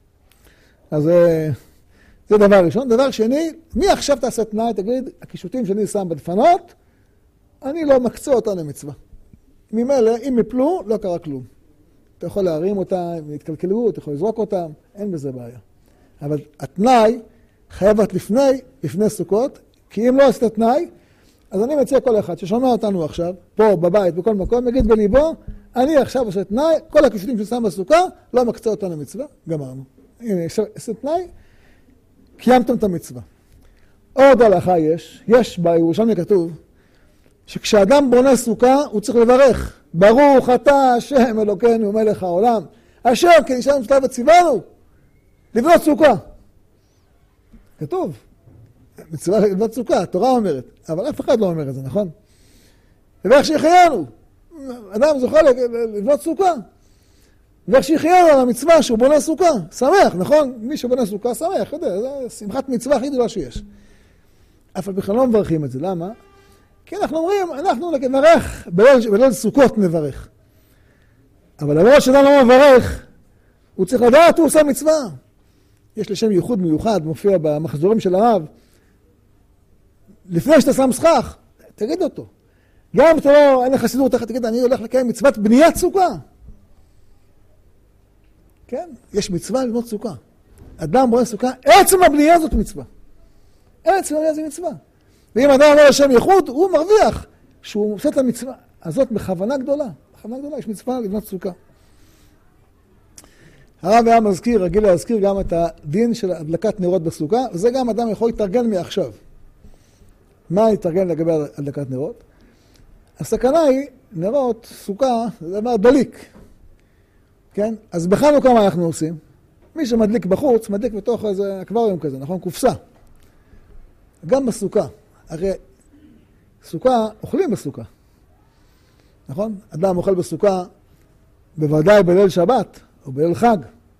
[SPEAKER 1] אז זה דבר ראשון. דבר שני, מי עכשיו תעשה תנאי, תגיד, הקישוטים שאני שם בדפנות, אני לא מקצה אותה למצווה. ממילא, אם יפלו, לא קרה כלום. אתה יכול להרים אותם, אם יתקלקלו, אתה יכול לזרוק אותם, אין בזה בעיה. אבל התנאי חייבת לפני, לפני סוכות, כי אם לא עשית תנאי, אז אני מציע כל אחד ששומע אותנו עכשיו, פה, בבית, בכל מקום, יגיד בליבו, אני עכשיו עושה תנאי, כל הקישוטים ששם בסוכה, לא מקצה אותנו למצווה, גמרנו. הנה, עשית תנאי, קיימתם את המצווה. עוד הלכה יש, יש בירושלמי כתוב, שכשאדם בונה סוכה, הוא צריך לברך. ברוך אתה השם אלוקינו מלך העולם. אשר כן נשארנו שלב וציוונו לבנות סוכה. כתוב. מצווה לבנות סוכה, התורה אומרת. אבל אף אחד לא אומר את זה, נכון? ואיך שהחיינו. אדם זוכה לבנות סוכה. ואיך שהחיינו על המצווה שהוא בונה סוכה. שמח, נכון? מי שבונה סוכה שמח. יודע, זה שמחת מצווה הכי גדולה שיש. אף על בכלל לא מברכים את זה. למה? כי אנחנו אומרים, אנחנו נברך, בליל, בליל סוכות נברך. אבל למרות שאדם לא מברך, הוא צריך לדעת, הוא עושה מצווה. יש לשם ייחוד מיוחד, מופיע במחזורים של הרב. לפני שאתה שם סכך, תגיד אותו. גם אם אתה לא, אין לך סידור תחת, תגיד, אני הולך לקיים מצוות בניית סוכה. כן? יש מצווה לבנות סוכה. אדם בונה סוכה, עצם הבנייה זאת מצווה. עצם הבנייה זה מצווה. ואם אדם אומר לשם ייחוד, הוא מרוויח שהוא עושה את המצווה הזאת בכוונה גדולה. בכוונה גדולה, יש מצווה לבנות סוכה. הרב היה מזכיר, רגיל להזכיר גם את הדין של הדלקת נרות בסוכה, וזה גם אדם יכול להתארגן מעכשיו. מה להתארגן לגבי הדלקת נרות? הסכנה היא, נרות, סוכה, זה דבר דליק. כן? אז בחנוכה מה אנחנו עושים? מי שמדליק בחוץ, מדליק בתוך איזה אקווריום כזה, נכון? קופסה. גם בסוכה. הרי סוכה, אוכלים בסוכה. נכון? אדם אוכל בסוכה, בוודאי בליל שבת, או בליל חג.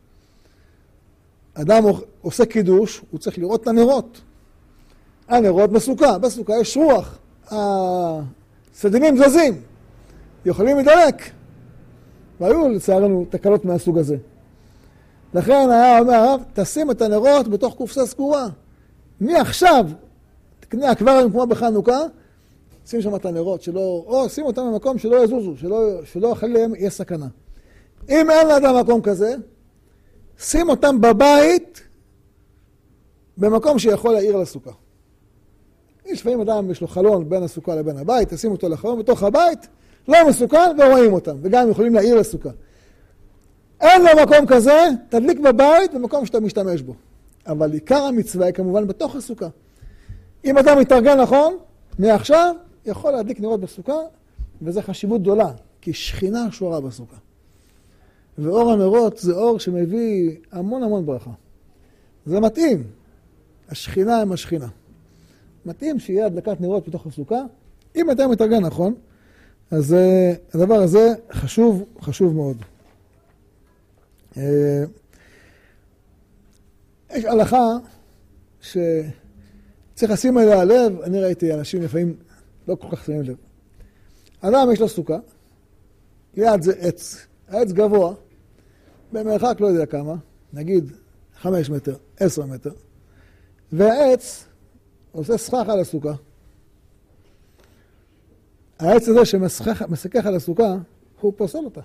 [SPEAKER 1] אדם עושה קידוש, הוא צריך לראות את הנרות. הנרות בסוכה, בסוכה יש רוח. הסדינים זזים, יכולים לדלק. והיו לצערנו תקלות מהסוג הזה. לכן היה אומר הרב, תשים את הנרות בתוך קופסה סגורה. מעכשיו, תקנה אקווריום כמו בחנוכה, שים שם את הנרות, שלא, או שים אותם במקום שלא יזוזו, שלא, שלא חלילה יהיה סכנה. אם אין לאדם מקום כזה, שים אותם בבית, במקום שיכול להעיר לסוכה. יש לפעמים אדם, יש לו חלון בין הסוכה לבין הבית, תשים אותו לחלון בתוך הבית, לא מסוכן, ורואים אותם, וגם יכולים להעיר לסוכה. אין לו מקום כזה, תדליק בבית במקום שאתה משתמש בו. אבל עיקר המצווה היא כמובן בתוך הסוכה. אם אדם מתארגן נכון, מעכשיו יכול להדליק נרות בסוכה, וזו חשיבות גדולה, כי שכינה שורה בסוכה. ואור הנרות זה אור שמביא המון המון ברכה. זה מתאים. השכינה עם השכינה. מתאים שיהיה הדלקת נרות בתוך הסוכה. אם אתה מתארגן נכון, אז הדבר הזה חשוב, חשוב מאוד. יש הלכה שצריך לשים אליה לב, אני ראיתי אנשים לפעמים לא כל כך שמים לב. אדם יש לו סוכה, ליד זה עץ, העץ גבוה, במרחק לא יודע כמה, נגיד חמש מטר, עשר מטר, והעץ עושה סכך על הסוכה. העץ הזה שמסכך על הסוכה, הוא פוסל אותה.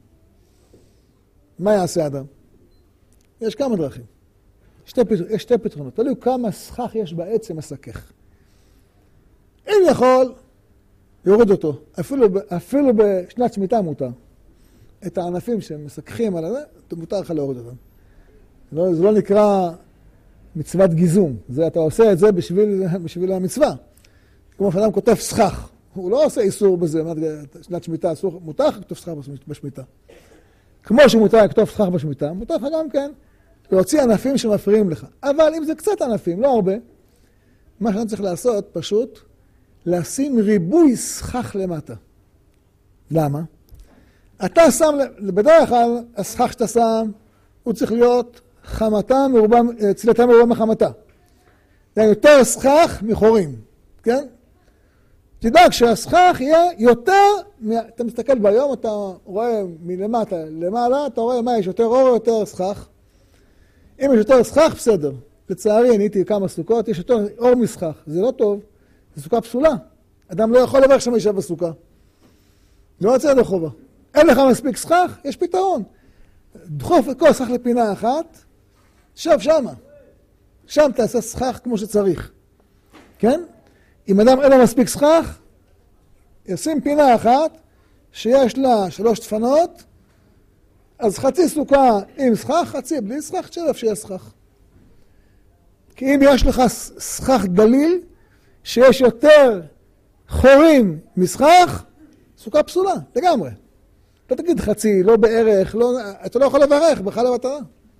[SPEAKER 1] מה יעשה אדם? יש כמה דרכים. שתי, יש שתי פתרונות. תלוי כמה סכך יש בעץ שמסכך. אם יכול, יוריד אותו. אפילו, אפילו בשנת שמיטה מותר. את הענפים שמסככים על זה, מותר לך להוריד אותם. לא, זה לא נקרא מצוות גיזום. זה, אתה עושה את זה בשביל, בשביל המצווה. כמו שאדם כותב סכך. הוא לא עושה איסור בזה. שנת שמיטה אסור, מותר לך לכתוב סכך בשמיטה. כמו שמותר לכתוב סכך בשמיטה, מותר לך גם כן להוציא ענפים שמפריעים לך. אבל אם זה קצת ענפים, לא הרבה, מה שאני צריך לעשות, פשוט, לשים ריבוי סכך למטה. למה? אתה שם, בדרך כלל, הסכך שאתה שם, הוא צריך להיות חמתה מרובה, צילתה מרובה מחמתה. זה יותר סכך מחורים, כן? תדאג שהסכך יהיה יותר, אתה מסתכל ביום, אתה רואה מלמטה למעלה, אתה רואה מה יש יותר אור או יותר סכך. אם יש יותר סכך, בסדר. לצערי, אני הייתי כמה סוכות, יש יותר אור מסכך. זה לא טוב, זו סוכה פסולה. אדם לא יכול לברך שם ישב בסוכה. לא יוצא ידי חובה. אין לך מספיק סכך, יש פתרון. דחוף את כל סכך לפינה אחת, שב שמה. שם תעשה סכך כמו שצריך. כן? אם אדם אין לו מספיק סכך, ישים פינה אחת שיש לה שלוש דפנות, אז חצי סוכה עם סכך, חצי בלי סכך, תשאף שיהיה סכך. כי אם יש לך סכך דליל, שיש יותר חורים מסכך, סוכה פסולה, לגמרי. לא תגיד חצי, לא בערך, לא, אתה לא יכול לברך, בכלל למטרה.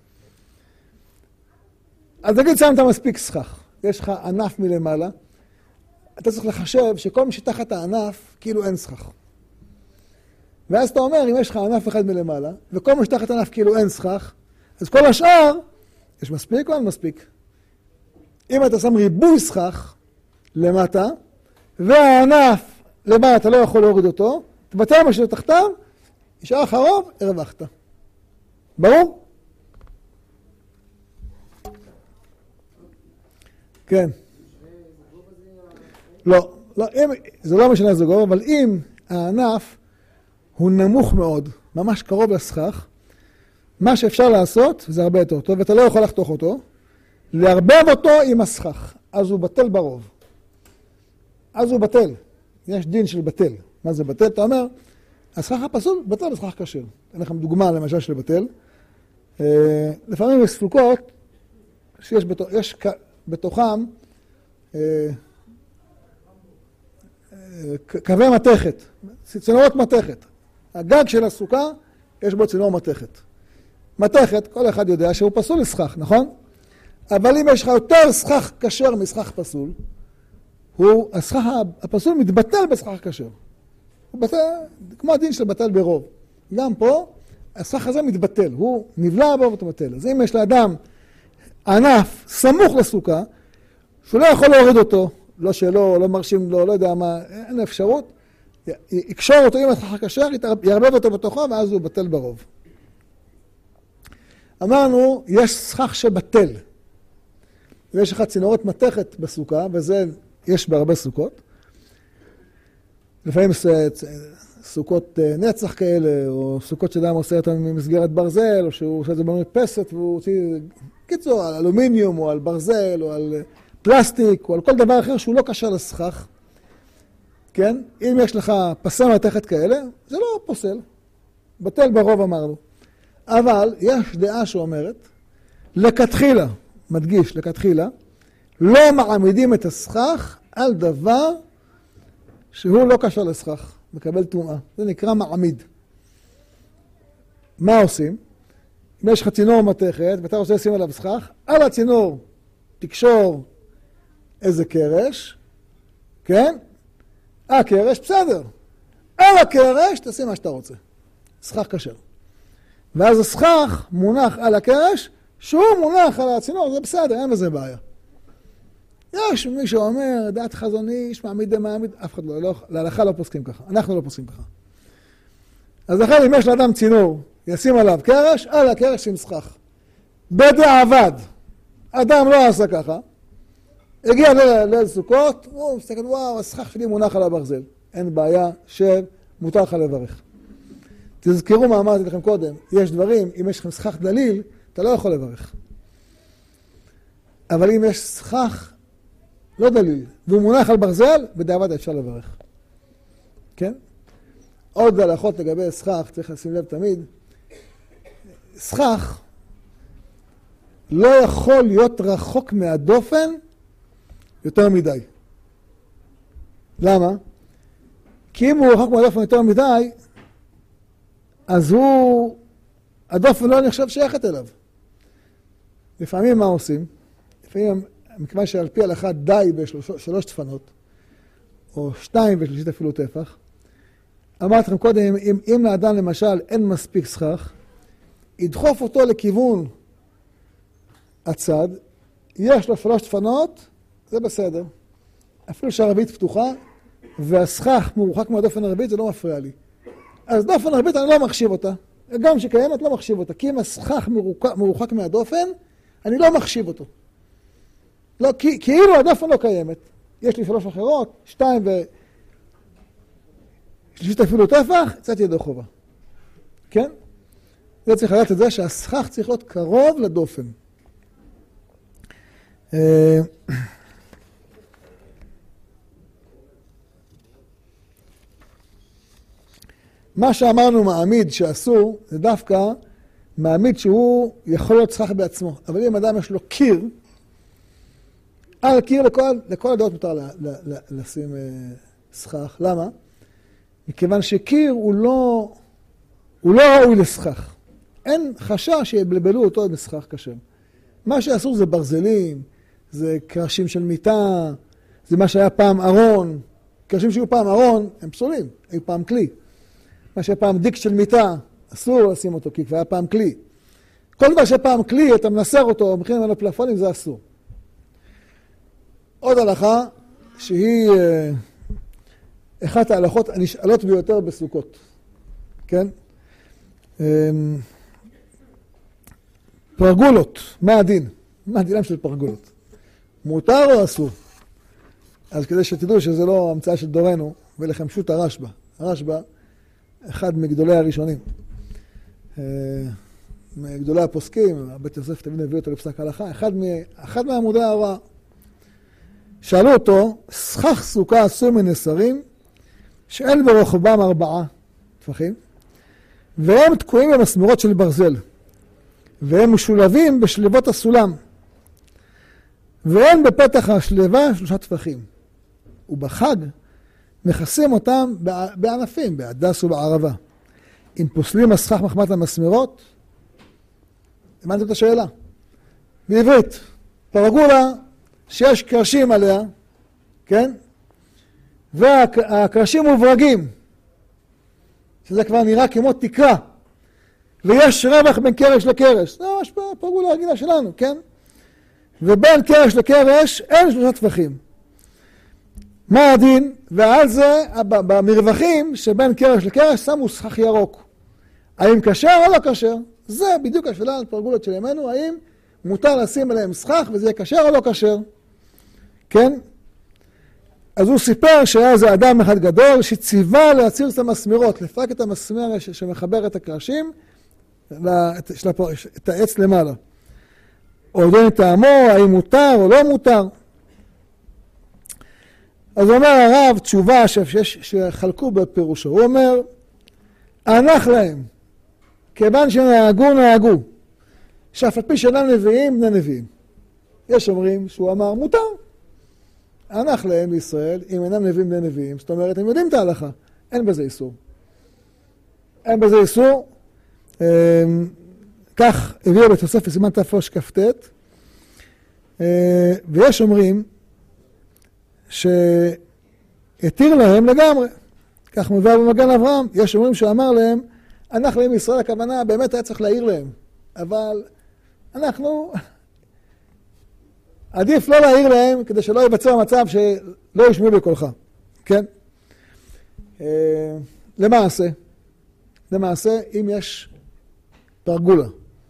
[SPEAKER 1] אז תגיד, שמת מספיק סכך, יש לך ענף מלמעלה, אתה צריך לחשב שכל מי שתחת הענף, כאילו אין סכך. ואז אתה אומר, אם יש לך ענף אחד מלמעלה, וכל מי שתחת הענף כאילו אין סכך, אז כל השאר, יש מספיק או אין מספיק? אם אתה שם ריבוי סכך למטה, והענף למעלה אתה לא יכול להוריד אותו, תבטל מה שתחתיו, נשאר לך רוב, הרווחת. ברור? כן. לא, לא, אם, זה לא משנה איזה גובה, אבל אם הענף הוא נמוך מאוד, ממש קרוב לסכך, מה שאפשר לעשות, זה הרבה יותר טוב, ואתה לא יכול לחתוך אותו, לערבב אותו עם הסכך, אז הוא בטל ברוב. אז הוא בטל. יש דין של בטל. מה זה בטל? אתה אומר, הסכך הפסול בטל בסכך כשר. אין לכם דוגמה למשל של בטל. לפעמים יש ספוקות שיש בתוך, יש בתוכם קווי מתכת, צינורות מתכת. הגג של הסוכה יש בו צינור מתכת. מתכת, כל אחד יודע שהוא פסול לסכך, נכון? אבל אם יש לך יותר סכך כשר מסכך פסול, הוא, הסכך הפסול מתבטל בסכך כשר. הוא בטל, כמו הדין של בטל ברוב. גם פה, הסכך הזה מתבטל, הוא נבלע בו ומתבטל. אז אם יש לאדם ענף סמוך לסוכה, שהוא לא יכול להוריד אותו, לא שלא, לא מרשים לו, לא יודע מה, אין אפשרות, יקשור אותו עם הסכך הכשר, יערבב אותו בתוכו, ואז הוא בטל ברוב. אמרנו, יש סכך שבטל. ויש לך צינורות מתכת בסוכה, וזה יש בהרבה סוכות. לפעמים סוכות נצח כאלה, או סוכות שאדם עושה אותן ממסגרת ברזל, או שהוא עושה את זה במרפסת, והוא עושה, קיצור, על אלומיניום, או על ברזל, או על פלסטיק, או על כל דבר אחר שהוא לא קשר לסכך. כן? אם יש לך פסי מתכת כאלה, זה לא פוסל. בטל ברוב אמרנו. אבל יש דעה שאומרת, לכתחילה, מדגיש, לכתחילה, לא מעמידים את הסכך על דבר שהוא לא קשר לסכך. מקבל טומאה. זה נקרא מעמיד. מה עושים? אם יש לך צינור מתכת ואתה רוצה לשים עליו סכך, על הצינור תקשור איזה קרש, כן? הקרש, בסדר. על הקרש תשים מה שאתה רוצה. סכך כשר. ואז הסכך מונח על הקרש, שהוא מונח על הצינור, זה בסדר, אין בזה בעיה. יש מי שאומר, דעת חזון איש, מעמיד דמעמיד, אף אחד לא, לא, להלכה לא פוסקים ככה, אנחנו לא פוסקים ככה. אז לכן אם יש לאדם צינור, ישים עליו קרש, על הקרש עם סכך. בדיעבד, אדם לא עשה ככה, הגיע ליל סוכות, הוא מסתכל, וואו, הסכך שלי מונח על הברזל. אין בעיה שמותר לך לברך. תזכרו מה אמרתי לכם קודם, יש דברים, אם יש לכם סכך דליל, אתה לא יכול לברך. אבל אם יש סכך לא דליל, והוא מונח על ברזל, בדיעבד אפשר לברך. כן? עוד הלכות לגבי סכך, צריך לשים לב תמיד, סכך לא יכול להיות רחוק מהדופן יותר מדי. למה? כי אם הוא רחוק מהדופן יותר מדי, אז הוא, הדופן לא נחשב שייכת אליו. לפעמים מה עושים? לפעמים, מכיוון שעל פי הלכה די בשלוש דפנות, או שתיים ושלישית אפילו טפח, אמרתי לכם קודם, אם, אם לאדם למשל אין מספיק סכך, ידחוף אותו לכיוון הצד, יש לו שלוש דפנות, זה בסדר. אפילו שהרביעית פתוחה, והסכך מורחק מהדופן הרביעית, זה לא מפריע לי. אז דופן הרביעית אני לא מחשיב אותה. גם שקיימת לא מחשיב אותה. כי אם הסכך מורחק, מורחק מהדופן, אני לא מחשיב אותו. לא, כי, כאילו הדופן לא קיימת. יש לי שלוש אחרות, שתיים ו... שלישית אפילו טפח, יצאתי ידי חובה. כן? זה צריך לדעת את זה שהסכך צריך להיות קרוב לדופן. מה שאמרנו מעמיד שאסור, זה דווקא מעמיד שהוא יכול להיות סכך בעצמו. אבל אם אדם יש לו קיר, על קיר לכל, לכל הדעות מותר ל, ל, ל, לשים uh, סכך. למה? מכיוון שקיר הוא לא, הוא לא ראוי לסכך. אין חשש שיבלבלו אותו בסכך כשר. מה שאסור זה ברזלים, זה קרשים של מיטה, זה מה שהיה פעם ארון. קרשים שהיו פעם ארון הם פסולים, היו פעם כלי. מה שהיה פעם דיק של מיטה, אסור לשים אותו, כי כבר היה פעם כלי. כל דבר שהיה פעם כלי, אתה מנסר אותו, מכין ממנו פלאפונים, זה אסור. עוד הלכה, שהיא אה, אחת ההלכות הנשאלות ביותר בסוכות. כן? אה, פרגולות, מה הדין? מה הדינם של פרגולות? מותר או אסור? אז כדי שתדעו שזה לא המצאה של דורנו, ולכם פשוט הרשב"א. הרשב"א, אחד מגדולי הראשונים. מגדולי הפוסקים, בית יוסף תמיד הביא אותו לפסק הלכה, אחד, מ... אחד מעמודי ההוראה. שאלו אותו, סכך סוכה עשו מנסרים, שאין ברוחבם ארבעה טפחים, והם תקועים במסמרות של ברזל, והם משולבים בשלבות הסולם, ואין בפתח השלבה שלושה טפחים. ובחג מכסים אותם בענפים, בהדס ובערבה. אם פוסלים הסכך מחמת המסמרות, הבנתם את השאלה. בעברית, פרגולה שיש קרשים עליה, כן? והקרשים מוברגים, שזה כבר נראה כמו תקרה, ויש רווח בין קרש לקרש. זה ממש פרגולה הרגילה שלנו, כן? ובין קרש לקרש אין שלושה טפחים. מה הדין? ועל זה, במרווחים שבין קרש לקרש שמו סכך ירוק. האם כשר או לא כשר? זה בדיוק השאלה על פרגולות של ימינו, האם מותר לשים עליהם סכך וזה יהיה כשר או לא כשר? כן? אז הוא סיפר שהיה איזה אדם אחד גדול שציווה להציר את המסמרות, לפרק את המסמר שמחבר את הקרשים, את העץ למעלה. או דין טעמו, האם מותר או לא מותר. אז אומר הרב תשובה שיש, שחלקו בפירושו. הוא אומר, הנח להם, כיוון שנהגו נהגו, שאף על פי שאינם נביאים, בני נביאים. יש אומרים שהוא אמר, מותר. הנח להם בישראל, אם אינם נביאים בני נביאים, זאת אומרת, הם יודעים את ההלכה. אין בזה איסור. אין בזה איסור. כך הביאו בתוספת סימן תפוש כ"ט, ויש אומרים שהתיר להם לגמרי. כך מבואר במגן אברהם, יש אומרים שאמר להם, אנחנו עם ישראל הכוונה, באמת היה צריך להעיר להם, אבל אנחנו, עדיף לא להעיר להם כדי שלא ייווצר מצב שלא ישמעו בקולך, כן? למעשה, למעשה, אם יש פרגולה,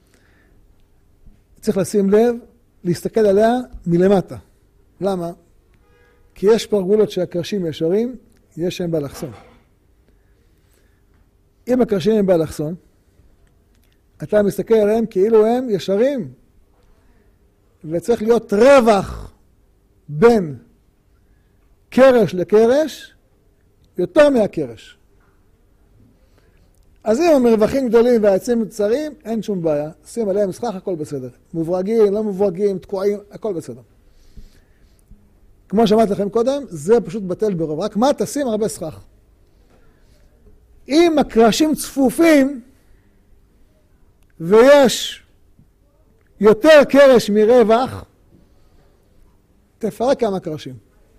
[SPEAKER 1] צריך לשים לב, להסתכל עליה מלמטה. למה? כי יש פרגולות שהקרשים ישרים, יש שהם באלכסון. אם הקרשים הם באלכסון, אתה מסתכל עליהם כאילו הם ישרים, וצריך להיות רווח בין קרש לקרש, יותר מהקרש. אז אם המרווחים גדולים והעצים קצרים, אין שום בעיה. שים עליהם סכך, הכל בסדר. מברגים, לא מברגים, תקועים, הכל בסדר. כמו שאמרתי לכם קודם, זה פשוט בטל ברוב. רק מה? תשים הרבה סכך. אם הקרשים צפופים, ויש יותר קרש מרווח, תפרק כמה קרשים.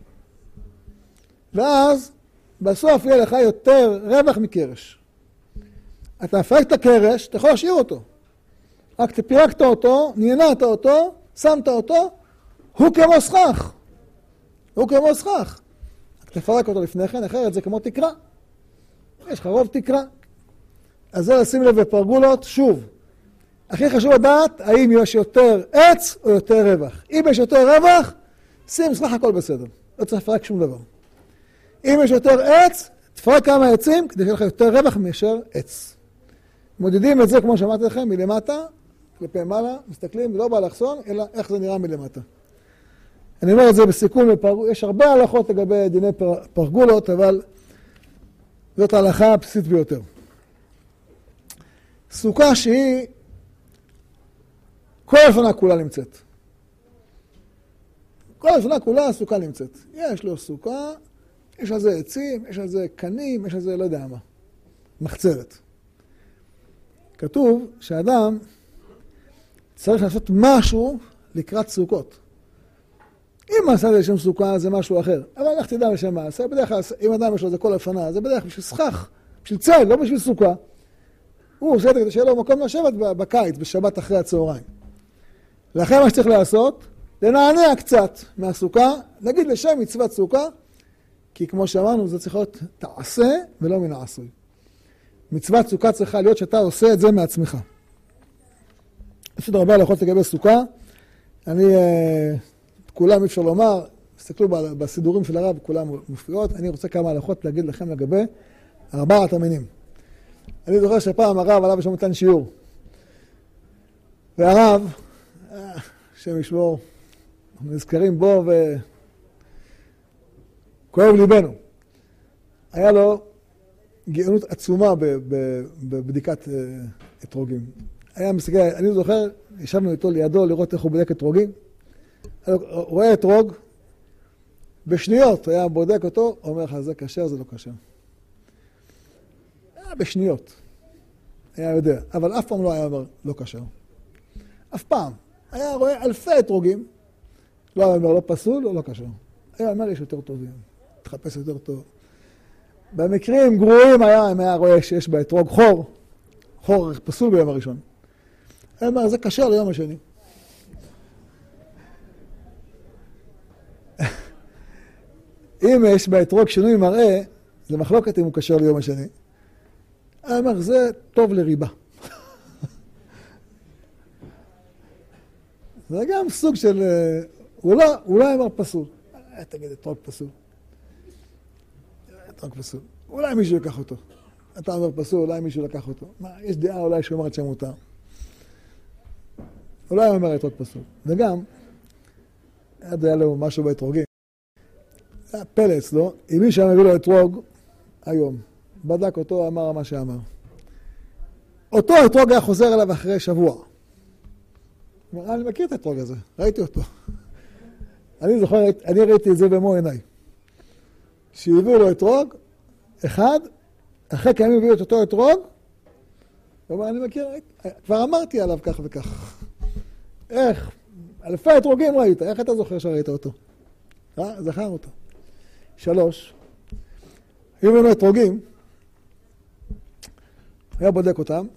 [SPEAKER 1] ואז בסוף יהיה לך יותר רווח מקרש. אתה מפרק את הקרש, אתה יכול להשאיר אותו. רק תפירקת אותו, נענעת אותו, שמת אותו, הוא כמו סכך. הוא כמו סכך. רק תפרק אותו לפני כן, אחרת זה כמו תקרה. יש לך רוב תקרה. אז זה לשים לב בפרגולות, שוב. הכי חשוב לדעת, האם יש יותר עץ או יותר רווח. אם יש יותר רווח, שים סכך, הכל בסדר. לא צריך לפרק שום דבר. אם יש יותר עץ, תפרק כמה עצים כדי שיהיה לך יותר רווח מאשר עץ. מודדים את זה, כמו שאמרתי לכם, מלמטה, כלפי מעלה, מסתכלים, לא באלכסון, אלא איך זה נראה מלמטה. אני אומר את זה בסיכום, יש הרבה הלכות לגבי דיני פרגולות, אבל זאת ההלכה הבסיסית ביותר. סוכה שהיא, כל הפנה כולה נמצאת. כל הפנה כולה הסוכה נמצאת. יש לו סוכה, יש על זה עצים, יש על זה קנים, יש על זה לא יודע מה. מחצרת. כתוב שאדם צריך לעשות משהו לקראת סוכות. אם מעשה זה לשם סוכה זה משהו אחר, אבל לך תדע לשם מעשה, בדרך כלל אם אדם יש לו זה כל הפנה, זה בדרך כלל בשביל סכך, בשביל צל, לא בשביל סוכה. הוא עושה את זה כדי שיהיה לו מקום לשבת בקיץ, בשבת אחרי הצהריים. לכן מה שצריך לעשות, לנענע קצת מהסוכה, נגיד לשם מצוות סוכה, כי כמו שאמרנו זה צריך להיות תעשה ולא מן העשוי. מצוות סוכה צריכה להיות שאתה עושה את זה מעצמך. יש עוד הרבה הלכות לגבי סוכה, אני, כולם אפשר לומר, תסתכלו בסידורים של הרב, כולם מופיעות, אני רוצה כמה הלכות להגיד לכם לגבי ארבעת המינים. אני זוכר שפעם הרב עליו שם נתן שיעור, והרב, שם ישמור, אנחנו נזכרים בו וכואב ליבנו. היה לו גאונות עצומה בבדיקת אתרוגים. היה מסתכל, אני זוכר, ישבנו איתו לידו לראות איך הוא בודק אתרוגים. הוא רואה אתרוג, בשניות היה בודק אותו, אומר לך, זה כשר, זה לא כשר. היה בשניות, היה יודע, אבל אף פעם לא היה אומר, לא כשר. אף פעם. היה רואה אלפי אתרוגים, לא היה אומר, לא פסול או לא כשר. היה אומר, יש יותר טובים, תחפש יותר טוב. במקרים גרועים היה, היה רואה שיש באתרוג חור, חור פסול ביום הראשון. היה אומר, זה כשר ליום השני. אם יש באתרוג שינוי מראה, זה מחלוקת אם הוא כשר ליום השני. היה אומר, זה טוב לריבה. זה גם סוג של, אולי, אולי אמר פסול. תגיד, אתרוג פסול. אתרוג פסול. אולי מישהו לקח אותו. אתה אומר פסול, אולי מישהו לקח אותו. מה, יש דעה אולי שאומרת שם מותר. אולי הוא אומר אתרוג פסול. וגם, עד היה לו משהו באתרוגים. זה הפלא אצלו. אם מישהו היה מביא לו אתרוג, היום, בדק אותו, אמר מה שאמר. אותו אתרוג היה חוזר אליו אחרי שבוע. אני מכיר את האתרוג הזה, ראיתי אותו. אני זוכר, אני ראיתי את זה במו עיניי. שהביאו לו אתרוג, אחד, אחרי כמה הביאו את אותו אתרוג, הוא אומר, אני מכיר, כבר אמרתי עליו כך וכך. איך? אלפי אתרוגים ראית, איך אתה זוכר שראית אותו? אה? זכר אותו. שלוש, היו ממנו אתרוגים, היה בודק אותם,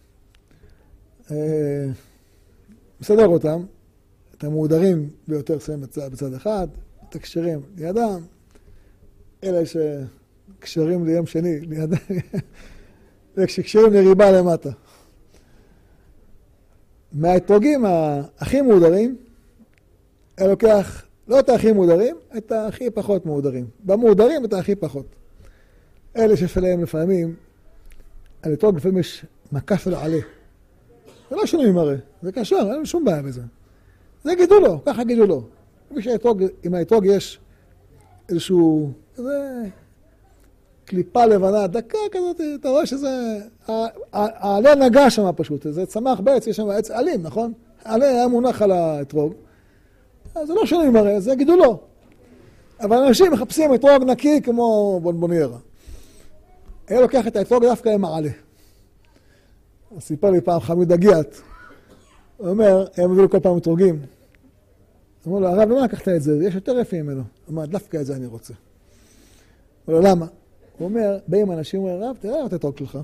[SPEAKER 1] מסדר אותם, את המהודרים ביותר שמים בצד, בצד אחד, את הקשרים לידם, אלה שקשרים ליום שני לידם, וכשקשרים לריבה למטה. מהאתרוגים הכי מהודרים, אני לוקח לא את הכי מהודרים, את הכי פחות מהודרים. במהודרים את הכי פחות. אלה שיש עליהם לפעמים, על אתרוג לפעמים יש מכה של עלה. זה לא שינוי מראה, זה קשר, אין שום בעיה בזה. זה גידולו, ככה גידולו. אם האתרוג יש איזשהו, איזה קליפה לבנה, דקה כזאת, אתה רואה שזה, העלה נגע שם פשוט, זה צמח בעץ, יש שם עץ עלים, נכון? העלה היה מונח על האתרוג, אז זה לא שינוי מראה, זה גידולו. אבל אנשים מחפשים אתרוג נקי כמו בונבוניירה. היה לוקח את האתרוג דווקא עם העלה. סיפר לי פעם חמיד הגיעת, הוא אומר, הם הביאו כל פעם אתרוגים. אמרו לו, הרב, למה לקחת את זה? יש יותר יפים ממנו. הוא אומר, דווקא את זה אני רוצה. הוא אומר, למה? הוא אומר, באים אנשים, הוא אומר, רב, תראה את האתרוג שלך.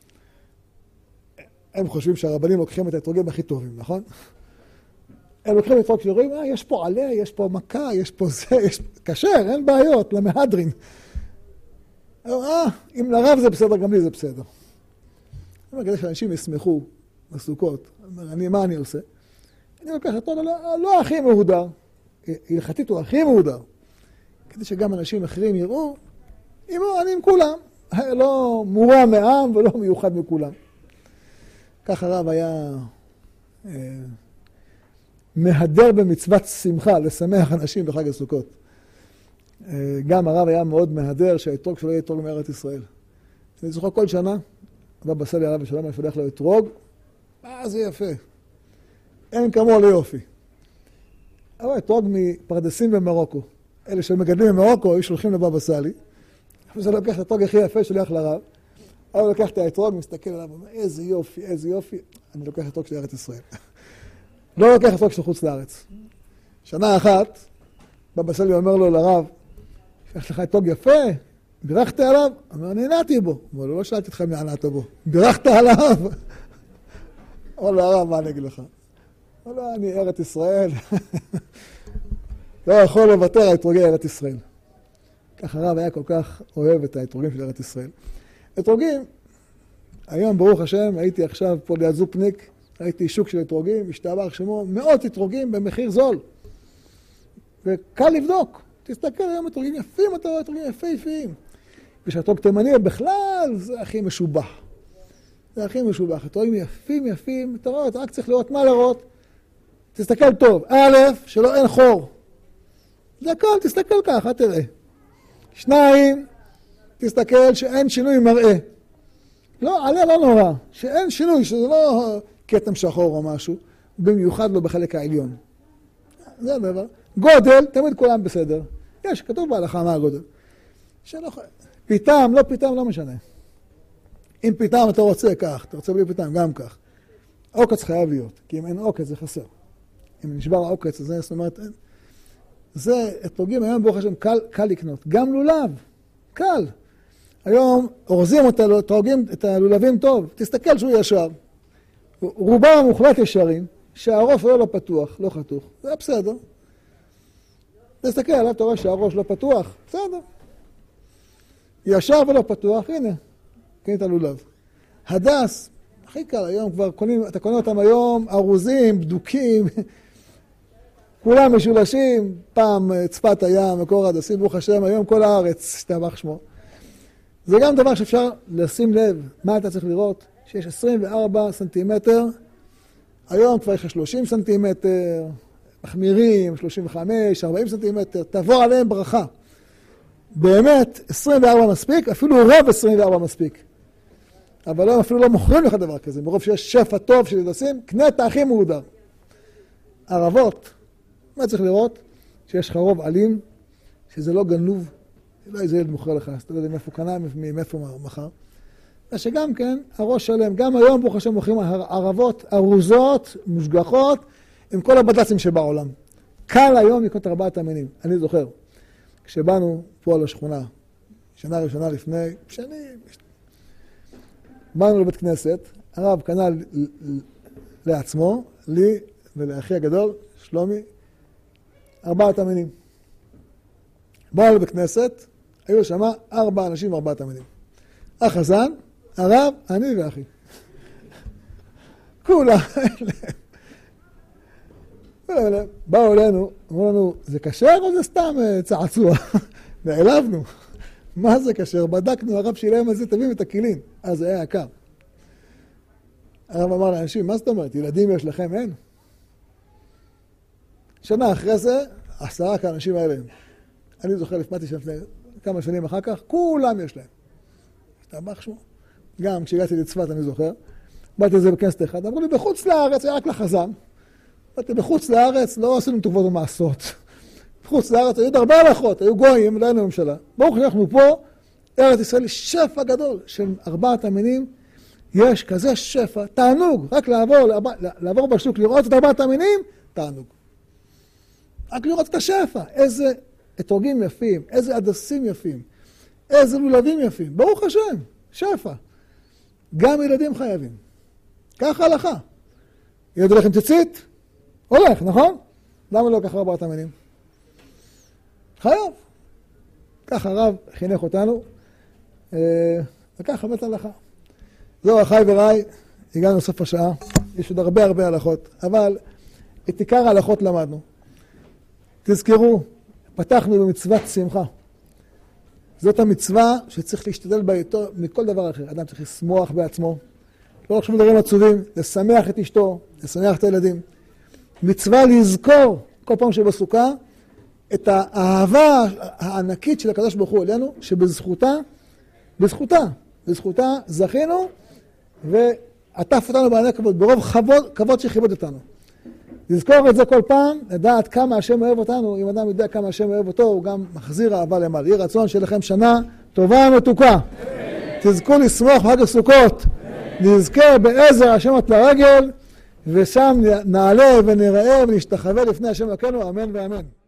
[SPEAKER 1] הם חושבים שהרבנים לוקחים את האתרוגים הכי טובים, נכון? הם לוקחים את האתרוג שרואים, אה, יש פה עלה, יש פה מכה, יש פה זה, יש כשר, אין בעיות, למהדרין. אה, אם לרב זה בסדר, גם לי זה בסדר. אני אומר, כדי שאנשים ישמחו בסוכות, אני, מה אני עושה? אני לוקח אותו, לא, לא הכי מהודר, הלכתית הוא הכי מהודר, כדי שגם אנשים אחרים יראו, אני עם כולם, לא מורם מעם ולא מיוחד מכולם. כך הרב היה אה, מהדר במצוות שמחה, לשמח אנשים בחג הסוכות. אה, גם הרב היה מאוד מהדר שהאתרוג שלו יהיה אתרוג מארץ ישראל. אני זוכר כל שנה, הבא בסלי הרב ושלום, אני פותח לו אתרוג, מה זה יפה. אין כמוהו ליופי. אבל אתרוג מפרדסים במרוקו. אלה שמגדלים במרוקו, היו שולחים לבבא סאלי. וזה לוקח את האתרוג הכי יפה, שולח לרב. אבל לוקח את האתרוג, מסתכל עליו, אומר, איזה יופי, איזה יופי. אני לוקח אתרוג של ארץ ישראל. לא לוקח אתרוג של חוץ לארץ. שנה אחת, בבא סאלי אומר לו לרב, יש לך אתרוג יפה, בירכת עליו? אומר, נהנעתי בו. אבל לא שאלתי אותך מי נהנעת בו. בירכת עליו? אומר לו, הרב, מה אני אגיד לך? אומר לו, אני ארץ ישראל. לא יכול לוותר על אתרוגי ארץ ישראל. כך הרב היה כל כך אוהב את האתרוגים של ארץ ישראל. אתרוגים, היום ברוך השם, הייתי עכשיו פה ליד זופניק, הייתי שוק של אתרוגים, השתבח שמו, מאות אתרוגים במחיר זול. וקל לבדוק. תסתכל היום אתרוגים יפים, אתה רואה אתרוגים יפהפיים. ושאתרוג תימני בכלל זה הכי משובח. זה הכי משובח. אתרוגים יפים יפים, אתה רואה, אתה רק צריך לראות מה לראות. תסתכל טוב. א', שלא אין חור. זה הכל, תסתכל ככה, תראה. שניים, תסתכל שאין שינוי מראה. לא, עליה לא נורא. שאין שינוי, שזה לא כתם שחור או משהו. במיוחד לא בחלק העליון. זה הדבר. גודל, תמיד כולם בסדר. יש, כתוב בהלכה מה הגודל. שלא, פיתם, לא פיתם, לא משנה. אם פיתם אתה רוצה כך, אתה רוצה בלי פיתם, גם כך. עוקץ חייב להיות, כי אם אין עוקץ זה חסר. אם נשבר העוקץ, זה זאת אומרת, אין. זה, אתרוגים היום ברוך השם קל, קל לקנות. גם לולב, קל. היום אורזים את האתרוגים, את הלולבים טוב. תסתכל שהוא ישר. רובם המוחלט ישרים, שהראש לא, לא פתוח, לא חתוך. זה בסדר. תסתכל עליו, אתה רואה שהראש לא פתוח. בסדר. ישר ולא פתוח, הנה. קנית לולב. הדס, הכי קל היום, כבר קונים, אתה קונה אותם היום, ארוזים, בדוקים, כולם משולשים, פעם צפת הים, מקור הדסים, ברוך השם, היום כל הארץ, שתבח שמו. זה גם דבר שאפשר לשים לב, מה אתה צריך לראות? שיש עשרים וארבעה סנטימטר, היום כבר יש שלושים סנטימטר, מחמירים, שלושים וחמש, ארבעים סנטימטר, תעבור עליהם ברכה. באמת, עשרים וארבע מספיק, אפילו רוב עשרים וארבע מספיק. אבל הם אפילו לא מוכרים לך דבר כזה, מרוב שיש שפע טוב של דסים, קנה את הכי מהודר. ערבות, מה צריך לראות? שיש לך רוב עלים, שזה לא גנוב, לא איזה ילד מוכר לך, אז אתה לא יודע מאיפה קנה, מאיפה מחר. שגם כן הראש שלם, גם היום ברוך השם מוכרים ערבות ארוזות, מושגחות, עם כל הבד"צים שבעולם. קל היום לקנות ארבעת המינים. אני זוכר, כשבאנו פה על השכונה, שנה ראשונה לפני, שנים, באנו לבית כנסת, הרב קנה לעצמו, לי ולאחי הגדול, שלומי, ארבעת המינים. באנו לבית כנסת, היו שמה ארבע אנשים וארבעת המינים. החזן, הרב, אני ואחי. כולם אלה. באו אלינו, אמרו לנו, זה כשר או זה סתם צעצוע? נעלבנו. מה זה כשר? בדקנו, הרב שילם על זה, תביאים את הכלים. אז זה היה יקר. הרב אמר לאנשים, מה זאת אומרת? ילדים יש לכם? אין. שנה אחרי זה, עשרה כאנשים האלה. אני זוכר, לפמדתי שם לפני כמה שנים אחר כך, כולם יש להם. השתבח שמו. גם כשהגעתי לצפת, אני זוכר, באתי לזה בכנסת אחד, אמרו לי, בחוץ לארץ, היה רק לחזן. באתי בחוץ לארץ, לא עשינו טובות ומעשות. בחוץ לארץ, היו הרבה הלכות, היו גויים, לא היינו ממשלה. ברוך אנחנו פה, ארץ ישראל, שפע גדול של ארבעת המינים, יש כזה שפע, תענוג, רק לעבור, לעבור בשוק, לראות את ארבעת המינים, תענוג. רק לראות את השפע, איזה אתרוגים יפים, איזה הדסים יפים, איזה לולבים יפים, ברוך השם, שפע. גם ילדים חייבים. ככה הלכה. ילד הולך עם ציצית? הולך, נכון? למה לא ככה ארבעת המינים? חייב. ככה הרב חינך אותנו, וככה בית הלכה. זהו, אחי ורעי, הגענו לסוף השעה, יש עוד הרבה הרבה הלכות, אבל את עיקר ההלכות למדנו. תזכרו, פתחנו במצוות שמחה. זאת המצווה שצריך להשתדל בה יותר מכל דבר אחר. אדם צריך לשמוח בעצמו, לא לחשוב דברים עצובים, לשמח את אשתו, לשמח את הילדים. מצווה לזכור כל פעם שבסוכה את האהבה הענקית של הקדוש ברוך הוא אלינו, שבזכותה, בזכותה, בזכותה זכינו, ועטף אותנו בעלי כבוד, ברוב כבוד, כבוד שכיבד אותנו. לזכור את זה כל פעם, לדעת כמה השם אוהב אותנו, אם אדם יודע כמה השם אוהב אותו, הוא גם מחזיר אהבה למעלה. יהי רצון שלכם שנה טובה ומתוקה. תזכו לשמוח בחג הסוכות. נזכה בעזר השם את לרגל, ושם נעלה ונראה ונשתחווה לפני השם אלוקינו, אמן ואמן.